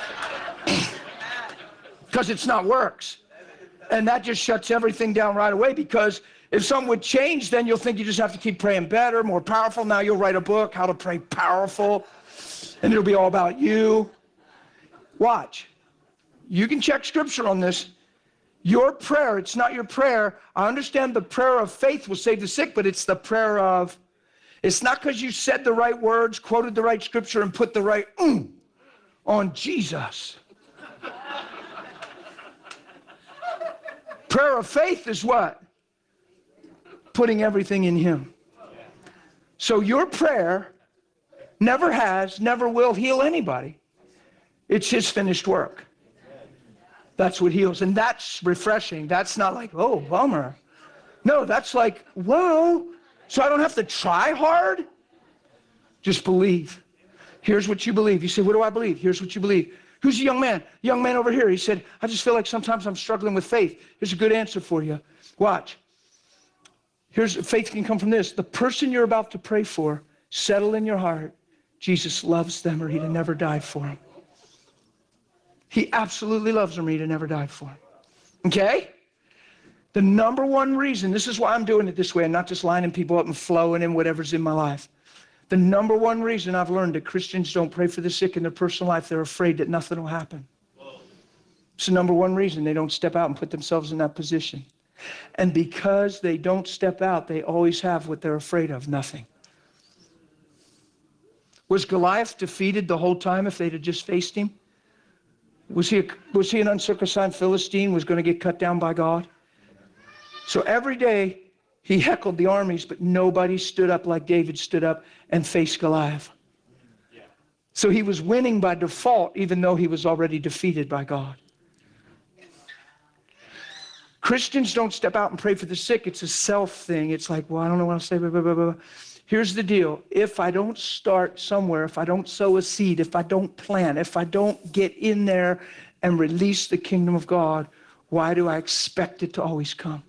Speaker 1: Because it's not works. And that just shuts everything down right away, because if something would change, then you'll think you just have to keep praying better, more powerful. Now you'll write a book, How to Pray Powerful, and it'll be all about you. Watch. You can check scripture on this. Your prayer, it's not your prayer. I understand the prayer of faith will save the sick, but it's the prayer of, it's not because you said the right words, quoted the right scripture, and put the right mm on Jesus. Prayer of faith is what? Putting everything in him. So your prayer never has, never will heal anybody. It's his finished work. That's what heals. And that's refreshing. That's not like, oh, bummer. No, that's like, whoa. So I don't have to try hard. Just believe. Here's what you believe. You say, what do I believe? Here's what you believe. Who's the young man? Young man over here. He said, I just feel like sometimes I'm struggling with faith. Here's a good answer for you. Watch. Here's, faith can come from this. The person you're about to pray for, settle in your heart, Jesus loves them, or he'd have never died for them. He absolutely loves them, or he'd have never died for them. Okay? The number one reason, this is why I'm doing it this way, and not just lining people up and flowing in whatever's in my life. The number one reason I've learned that Christians don't pray for the sick in their personal life, they're afraid that nothing will happen. It's the number one reason they don't step out and put themselves in that position. And because they don't step out, they always have what they're afraid of, nothing. Was Goliath defeated the whole time if they'd have just faced him? Was he, a, was he an uncircumcised Philistine, was going to get cut down by God? So every day he heckled the armies, but nobody stood up like David stood up and faced Goliath. So he was winning by default, even though he was already defeated by God. Christians don't step out and pray for the sick. It's a self thing. It's like, well, I don't know what to say. Blah, blah, blah, blah. Here's the deal. If I don't start somewhere, if I don't sow a seed, if I don't plant, if I don't get in there and release the kingdom of God, why do I expect it to always come?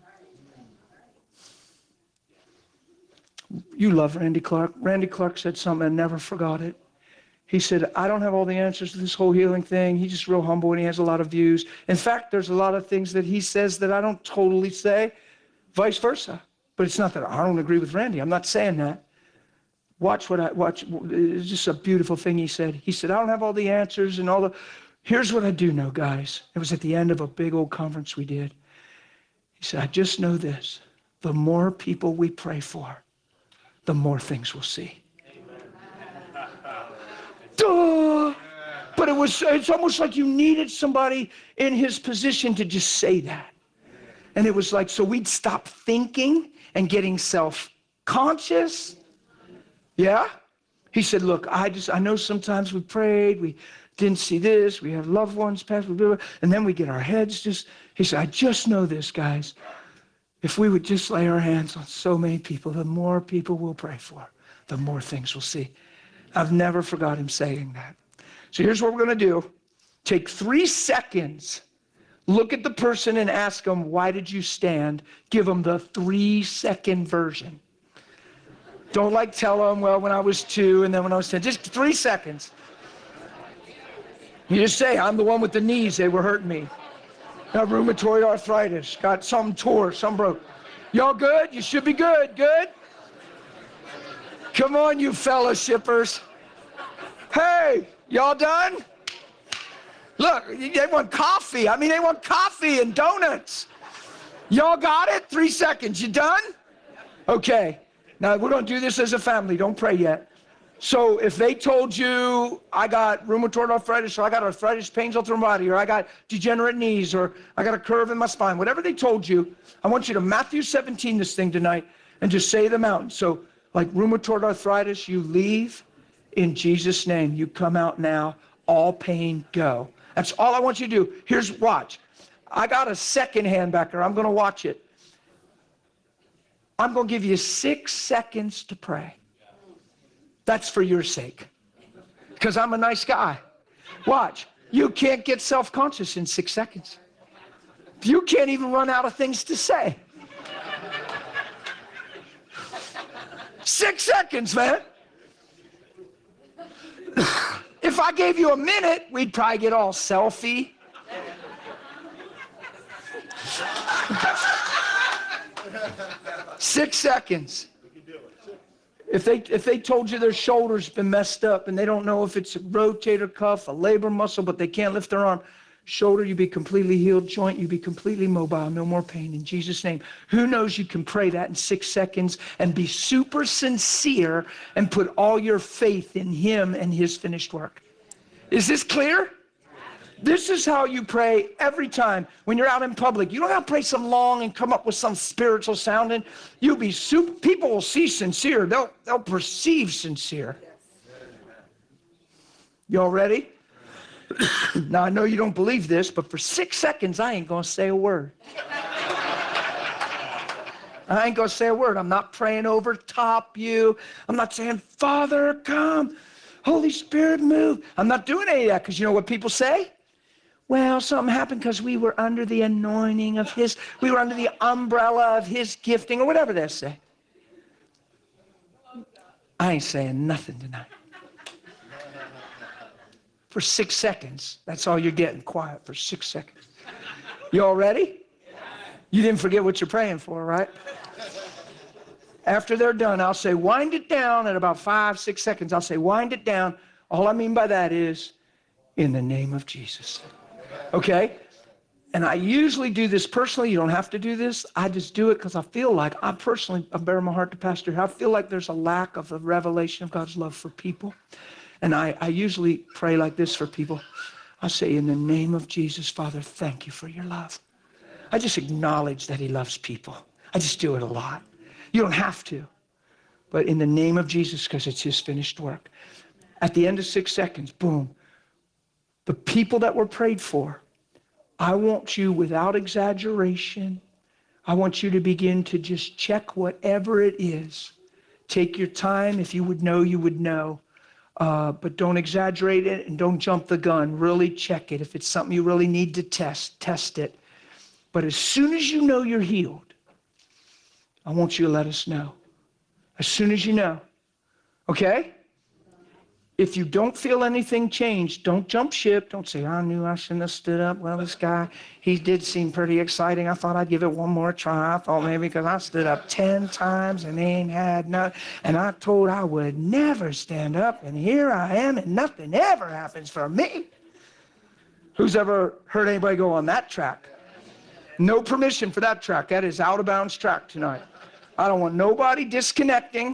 Speaker 1: You love Randy Clark. Randy Clark said something, I never forgot it. He said, I don't have all the answers to this whole healing thing. He's just real humble and he has a lot of views. In fact, there's a lot of things that he says that I don't totally say, vice versa. But it's not that I don't agree with Randy. I'm not saying that. Watch what I watch. It's just a beautiful thing he said. He said, I don't have all the answers and all the, here's what I do know, guys. It was at the end of a big old conference we did. He said, I just know this. The more people we pray for, the more things we'll see. Duh! But it was, it's almost like you needed somebody in his position to just say that. And it was like, so we'd stop thinking and getting self-conscious. Yeah? He said, look, I just, I know sometimes we prayed, we didn't see this, we have loved ones pass, and then we get our heads just, he said, I just know this, guys. If we would just lay our hands on so many people, the more people we'll pray for, the more things we'll see. I've never forgot him saying that. So here's what we're going to do. Take three seconds, look at the person and ask them, why did you stand? Give them the three-second version. Don't like tell them, well, when I was two and then when I was ten. Just three seconds. You just say, I'm the one with the knees. They were hurting me. Got rheumatoid arthritis. Got something tore, something broke. Y'all good? You should be good. Good? Come on, you fellowshippers. Hey, y'all done? Look, they want coffee. I mean, they want coffee and donuts. Y'all got it? Three seconds. You done? Okay. Now, we're going to do this as a family. Don't pray yet. So if they told you, I got rheumatoid arthritis, or I got arthritis pains all through my body, or I got degenerate knees, or I got a curve in my spine, whatever they told you, I want you to Matthew seventeen this thing tonight and just say them out. So like rheumatoid arthritis, you leave in Jesus' name. You come out now. All pain, go. That's all I want you to do. Here's, watch. I got a second hand back there. I'm going to watch it. I'm going to give you six seconds to pray. That's for your sake. Because I'm a nice guy. Watch. You can't get self-conscious in six seconds. You can't even run out of things to say. Six seconds, man. If I gave you a minute, we'd probably get all selfie. Six seconds. If they, if they told you their shoulder's been messed up and they don't know if it's a rotator cuff, a labor muscle, but they can't lift their arm, shoulder, you be completely healed. Joint, you be completely mobile. No more pain in Jesus' name. Who knows you can pray that in six seconds and be super sincere and put all your faith in him and his finished work. Is this clear? This is how you pray every time when you're out in public. You don't have to pray some long and come up with some spiritual sounding. You be super, people will see sincere. They'll, they'll perceive sincere. Y'all ready? Now, I know you don't believe this, but for six seconds, I ain't going to say a word. I ain't going to say a word. I'm not praying over top you. I'm not saying, Father, come. Holy Spirit, move. I'm not doing any of that because you know what people say? Well, something happened because we were under the anointing of his, we were under the umbrella of his gifting, or whatever they say. I ain't saying nothing tonight. For six seconds. That's all you're getting, quiet for six seconds. You all ready? You didn't forget what you're praying for, right? After they're done, I'll say, wind it down at about five, six seconds. I'll say, wind it down. All I mean by that is, in the name of Jesus. Okay? And I usually do this personally. You don't have to do this. I just do it because I feel like, I personally, I bear my heart to Pastor. I feel like there's a lack of a revelation of God's love for people. And I, I usually pray like this for people. I say, in the name of Jesus, Father, thank you for your love. I just acknowledge that he loves people. I just do it a lot. You don't have to. But in the name of Jesus, because it's his finished work. At the end of six seconds, boom. The people that were prayed for, I want you, without exaggeration, I want you to begin to just check whatever it is. Take your time. If you would know, you would know. Uh, but don't exaggerate it and don't jump the gun. Really check it. If it's something you really need to test, test it. But as soon as you know you're healed, I want you to let us know. As soon as you know. Okay? If you don't feel anything change, don't jump ship. Don't say, I knew I shouldn't have stood up. Well, this guy, he did seem pretty exciting. I thought I'd give it one more try. I thought maybe because I stood up ten times and ain't had nothing. And I told I would never stand up. And here I am and nothing ever happens for me. Who's ever heard anybody go on that track? No permission for that track. That is out of bounds track tonight. I don't want nobody disconnecting.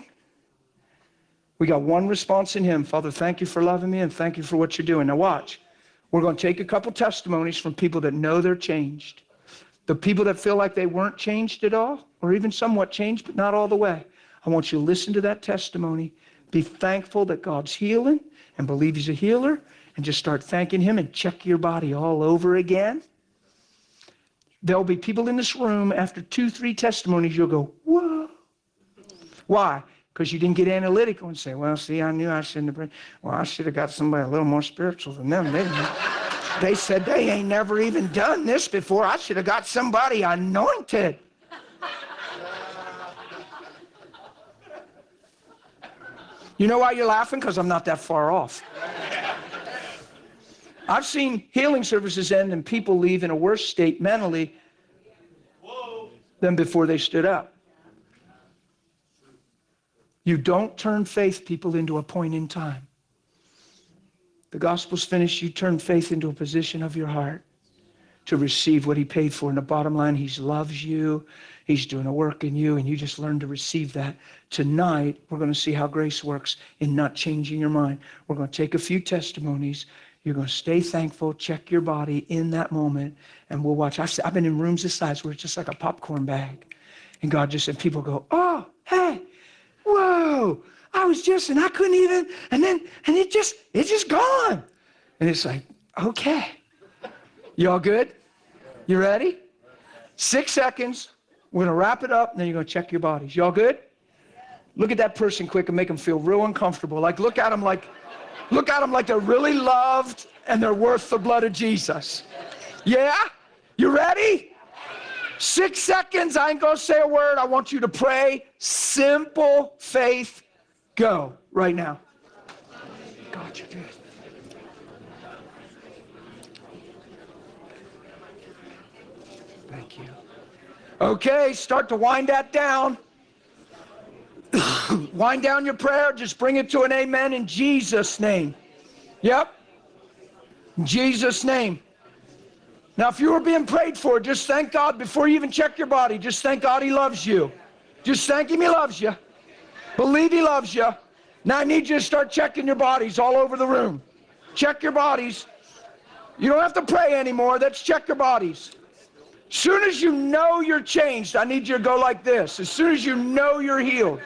Speaker 1: We got one response in him. Father, thank you for loving me and thank you for what you're doing. Now watch. We're going to take a couple testimonies from people that know they're changed. The people that feel like they weren't changed at all, or even somewhat changed, but not all the way. I want you to listen to that testimony. Be thankful that God's healing and believe he's a healer, and just start thanking him and check your body all over again. There'll be people in this room after two, three testimonies, you'll go, whoa. Why? Because you didn't get analytical and say, well, see, I knew I shouldn't have been. Well, I should have got somebody a little more spiritual than them, didn't I? They said, they ain't never even done this before. I should have got somebody anointed. You know why you're laughing? Because I'm not that far off. I've seen healing services end and people leave in a worse state mentally than before they stood up. You don't turn faith, people, into a point in time. The gospel's finished. You turn faith into a position of your heart to receive what he paid for. And the bottom line, he loves you. He's doing a work in you, and you just learn to receive that. Tonight, we're going to see how grace works in not changing your mind. We're going to take a few testimonies. You're going to stay thankful, check your body in that moment, and we'll watch. I've, I've been in rooms this size where it's just like a popcorn bag. And God just, and people go, oh, hey, whoa, I was just, and I couldn't even, and then, and it just, it's just gone. And it's like, okay. Y'all good? You ready? Six seconds. We're going to wrap it up, and then you're going to check your bodies. Y'all good? Look at that person quick and make them feel real uncomfortable. Like, look at them like, look at them like they're really loved and they're worth the blood of Jesus. Yeah? You ready? Six seconds. I ain't going to say a word. I want you to pray. Simple faith. Go right now. God, you're good. Thank you. Okay, start to wind that down. Wind down your prayer. Just bring it to an amen in Jesus' name. Yep. In Jesus' name. Now, if you were being prayed for, just thank God before you even check your body. Just thank God he loves you. Just thank him he loves you. Believe he loves you. Now, I need you to start checking your bodies all over the room. Check your bodies. You don't have to pray anymore. Let's check your bodies. As soon as you know you're changed, I need you to go like this. As soon as you know you're healed.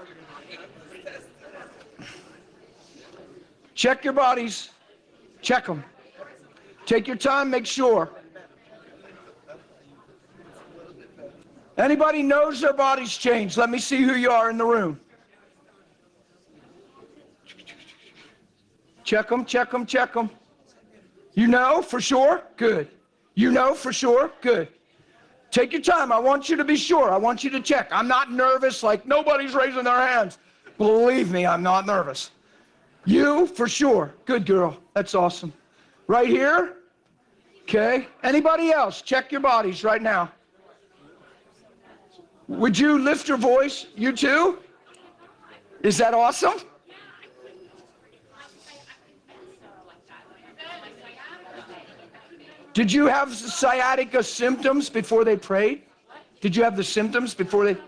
Speaker 1: Check your bodies. Check them. Take your time, make sure. Anybody knows their body's changed? Let me see who you are in the room. Check them, check them, check them. You know for sure? Good. You know for sure? Good. Take your time. I want you to be sure. I want you to check. I'm not nervous like nobody's raising their hands. Believe me, I'm not nervous. You for sure. Good girl. That's awesome. Right here? Okay. Anybody else? Check your bodies right now. Would you lift your voice? You too? Is that awesome? Did you have sciatica symptoms before they prayed? Did you have the symptoms before they?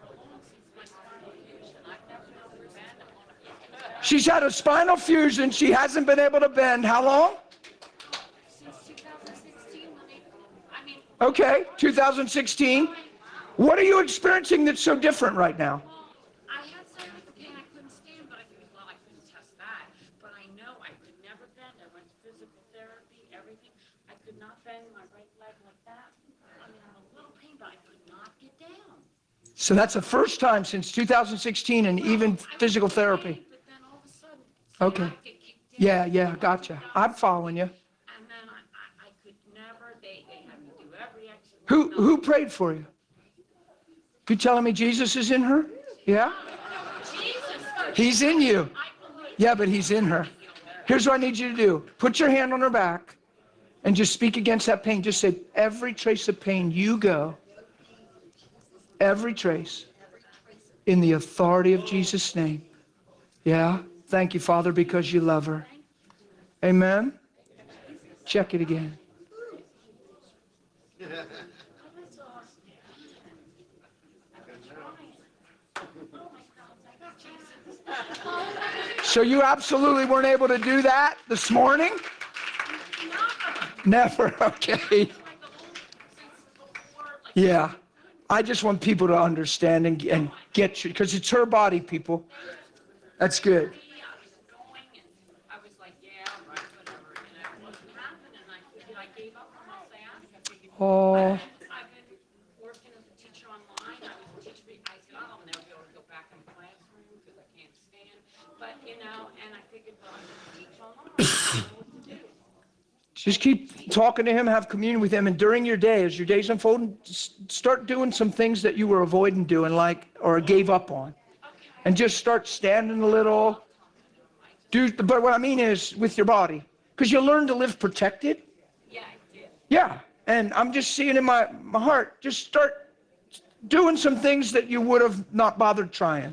Speaker 1: She's had a spinal fusion. She hasn't been able to bend. How long?
Speaker 2: Since two thousand sixteen. I mean.
Speaker 1: Okay, two thousand sixteen. What are you experiencing that's so different right now?
Speaker 2: Well, I had sciatica pain. I couldn't stand, but I figured, well, I couldn't test that. But I know I could never bend. I went to physical therapy, everything. I could not bend my right leg like that. I mean, I'm a little pain, but I could not get down.
Speaker 1: So that's the first time since two thousand sixteen and even physical therapy.
Speaker 2: But then all of a sudden,
Speaker 1: Okay.
Speaker 2: sciatica kicked in.
Speaker 1: Yeah, yeah, gotcha. I'm following you.
Speaker 2: And then I, I, I could never, they, they had me do every exercise.
Speaker 1: Who who prayed for you? You telling me Jesus is in her? Yeah?
Speaker 2: Jesus,
Speaker 1: He's in you.
Speaker 2: I believe.
Speaker 1: Yeah, but he's in her. Here's what I need you to do. Put your hand on her back and just speak against that pain. Just say, every trace of pain, you go. Every trace. In the authority of Jesus' name. Yeah? Thank you, Father, because you love her. Amen? Check it again. So you absolutely weren't able to do that this morning? Never. Okay. Yeah. I just want people to understand and, and get you, because it's her body, people. That's good.
Speaker 2: I was like, yeah, right, whatever, and it wasn't happening, and I figured I gave up on my sciatica. I figured,
Speaker 1: Oh.
Speaker 2: I've been working as a teacher online. I was teaching, I said, I'll never be able to go back in the classroom because I can't stand. But, you know, and I figured, well, I'm going to teach online. I don't know what to do.
Speaker 1: Just keep talking to him, have communion with him, and during your day, as your days unfold, start doing some things that you were avoiding doing, like, or gave up on. And just start standing a little. Do, but what I mean is with your body, because you learn to live protected.
Speaker 2: Yeah, I did.
Speaker 1: Yeah, and I'm just seeing in my, my heart, just start doing some things that you would have not bothered trying.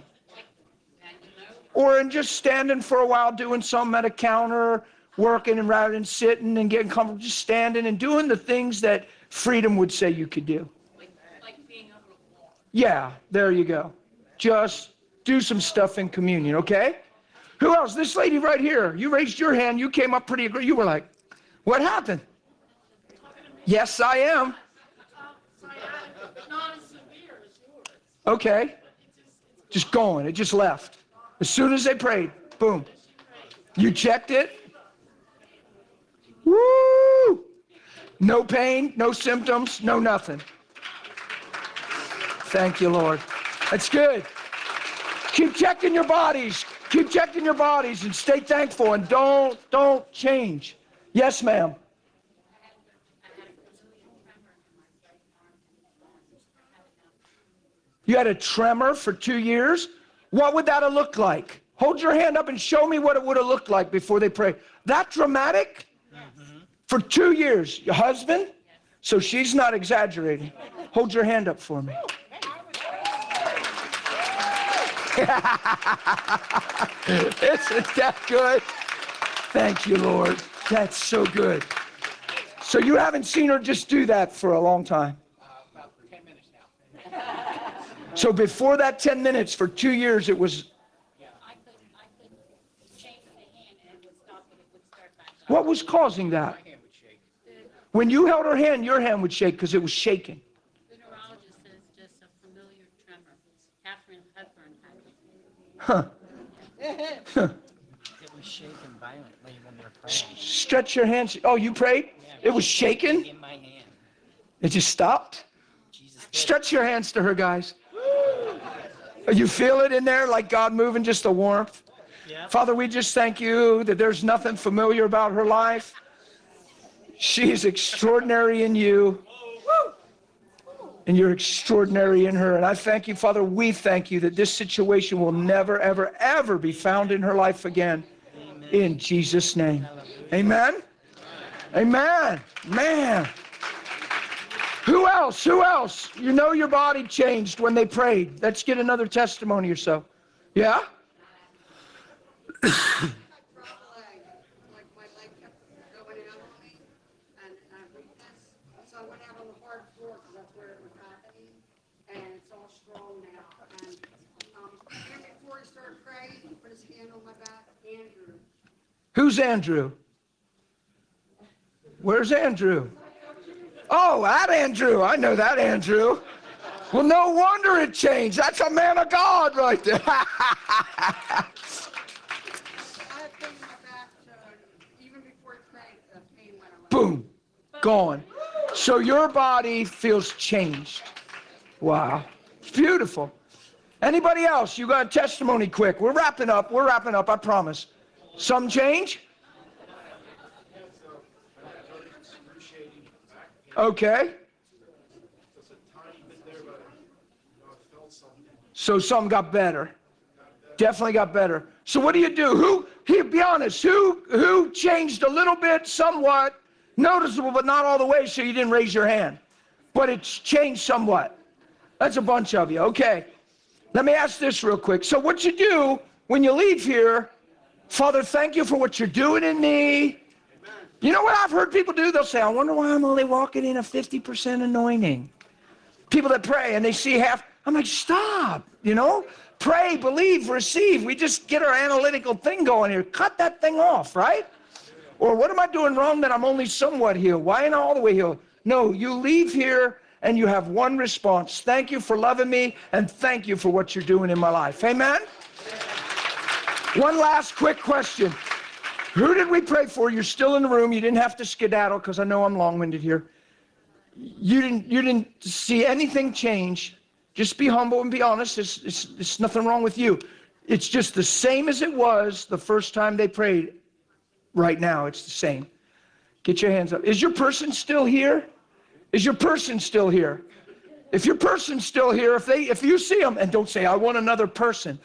Speaker 1: Or in just standing for a while, doing some at a counter, working, and rather than sitting and getting comfortable, just standing and doing the things that freedom would say you could do.
Speaker 2: Like, like being able to walk.
Speaker 1: Yeah, there you go. Just do some stuff in communion, okay? Who else? This lady right here. You raised your hand. You came up pretty aggressive. You were like, what happened? Yes, I am.
Speaker 2: Not as severe as yours.
Speaker 1: Okay. Just going. It just left. As soon as they prayed, boom. You checked it? Woo! No pain, no symptoms, no nothing. Thank you, Lord. That's good. Keep checking your bodies. Keep checking your bodies and stay thankful and don't, don't change. Yes, ma'am. You had a tremor for two years? What would that have looked like? Hold your hand up and show me what it would have looked like before they pray. That dramatic? Mm-hmm. For two years. Your husband? So she's not exaggerating. Hold your hand up for me. Isn't that good? Thank you, Lord. That's so good. So you haven't seen her just do that for a long time?
Speaker 3: Uh, about ten minutes now.
Speaker 1: So before that ten minutes, for two years, it was...
Speaker 2: I could, I could shake the hand and it would stop and it would start back up.
Speaker 1: What was causing that?
Speaker 3: My hand would shake.
Speaker 1: When you held her hand, your hand would shake because it was shaking.
Speaker 2: The neurologist says just a familiar tremor. Catherine Hepburn had it.
Speaker 1: Huh.
Speaker 4: It was shaking violently when we were praying.
Speaker 1: Stretch your hands. Oh, you prayed? It was shaking?
Speaker 4: In my hand.
Speaker 1: It just stopped?
Speaker 4: Jesus did.
Speaker 1: Stretch your hands to her, guys. You feel it in there, like God moving, just a warmth?
Speaker 4: Yeah.
Speaker 1: Father, we just thank you that there's nothing familiar about her life. She is extraordinary in you. And you're extraordinary in her. And I thank you, Father, we thank you that this situation will never, ever, ever be found in her life again.
Speaker 4: Amen.
Speaker 1: In Jesus' name. Amen? Amen. Man. Who else? Who else? You know your body changed when they prayed. Let's get another testimony or so. Yeah?
Speaker 5: Like my leg kept going out on me, and and weakness. So I went out on the hard floor because that's where it was happening, and it's all strong now. And um, and before he started praying, he put his hand on my back. Andrew.
Speaker 1: Who's Andrew? Where's Andrew? Oh, that Andrew. I know that Andrew. Well, no wonder it changed. That's a man of God right there.
Speaker 5: I had pain in my back, so even before he prayed, the pain went away.
Speaker 1: Boom. Gone. So your body feels changed. Wow. Beautiful. Anybody else? You got a testimony quick. We're wrapping up. We're wrapping up, I promise. Some change? Okay. So some got better. Definitely got better. So what do you do? Who, here, be honest, who, who changed a little bit, somewhat, noticeable, but not all the way, so you didn't raise your hand. But it's changed somewhat. That's a bunch of you. Okay. Let me ask this real quick. So what you do when you leave here, Father, thank you for what you're doing in me. You know what I've heard people do? They'll say, I wonder why I'm only walking in a fifty percent anointing. People that pray and they see half, I'm like, stop, you know? Pray, believe, receive. We just get our analytical thing going here. Cut that thing off, right? Or what am I doing wrong that I'm only somewhat healed? Why ain't I all the way healed? No, you leave here and you have one response. Thank you for loving me and thank you for what you're doing in my life. Amen? One last quick question. Who did we pray for? You're still in the room. You didn't have to skedaddle because I know I'm long-winded here. You didn't, you didn't see anything change. Just be humble and be honest. It's, it's, it's nothing wrong with you. It's just the same as it was the first time they prayed. Right now, it's the same. Get your hands up. Is your person still here? Is your person still here? If your person's still here, if they, if you see them, and don't say, I want another person.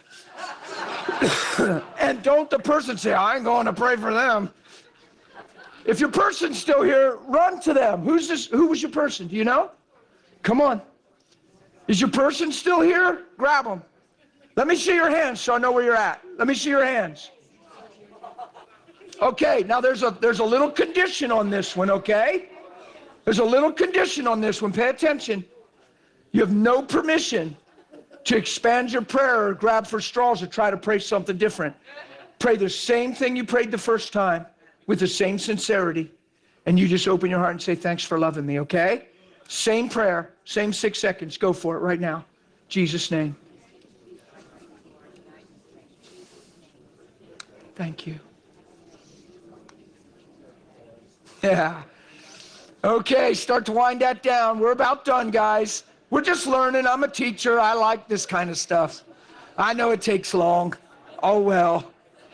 Speaker 1: And don't the person say, I ain't going to pray for them. If your person's still here, run to them. Who's this? Who was your person? Do you know? Come on. Is your person still here? Grab them. Let me see your hands so I know where you're at. Let me see your hands. Okay, now there's a there's a little condition on this one, okay? There's a little condition on this one. Pay attention. You have no permission to expand your prayer or grab for straws or try to pray something different. Pray the same thing you prayed the first time with the same sincerity. And you just open your heart and say, thanks for loving me, okay? Same prayer, same six seconds. Go for it right now. Jesus' name. Thank you. Yeah. Okay, start to wind that down. We're about done, guys. We're just learning. I'm a teacher. I like this kind of stuff. I know it takes long. Oh, well.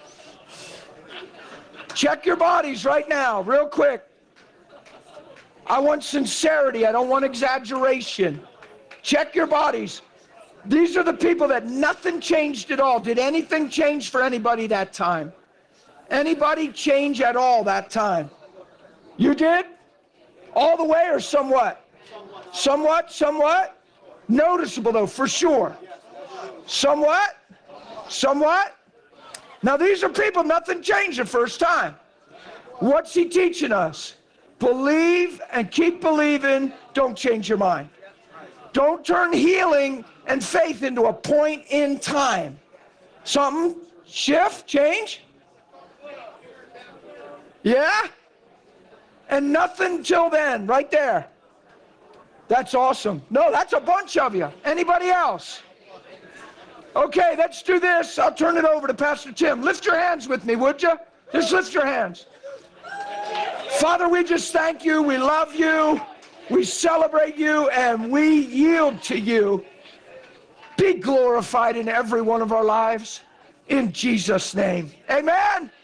Speaker 1: Check your bodies right now, real quick. I want sincerity. I don't want exaggeration. Check your bodies. These are the people that nothing changed at all. Did anything change for anybody that time? Anybody change at all that time? You did? All the way or somewhat? Somewhat, somewhat? Noticeable though, for sure. Somewhat? Somewhat? Now these are people, nothing changed the first time. What's he teaching us? Believe and keep believing. Don't change your mind. Don't turn healing and faith into a point in time. Something, shift, change? Yeah? And nothing till then, right there. That's awesome. No, that's a bunch of you. Anybody else? Okay, let's do this. I'll turn it over to Pastor Tim. Lift your hands with me, would you? Just lift your hands. Father, we just thank you. We love you. We celebrate you, and we yield to you. Be glorified in every one of our lives. In Jesus' name. Amen.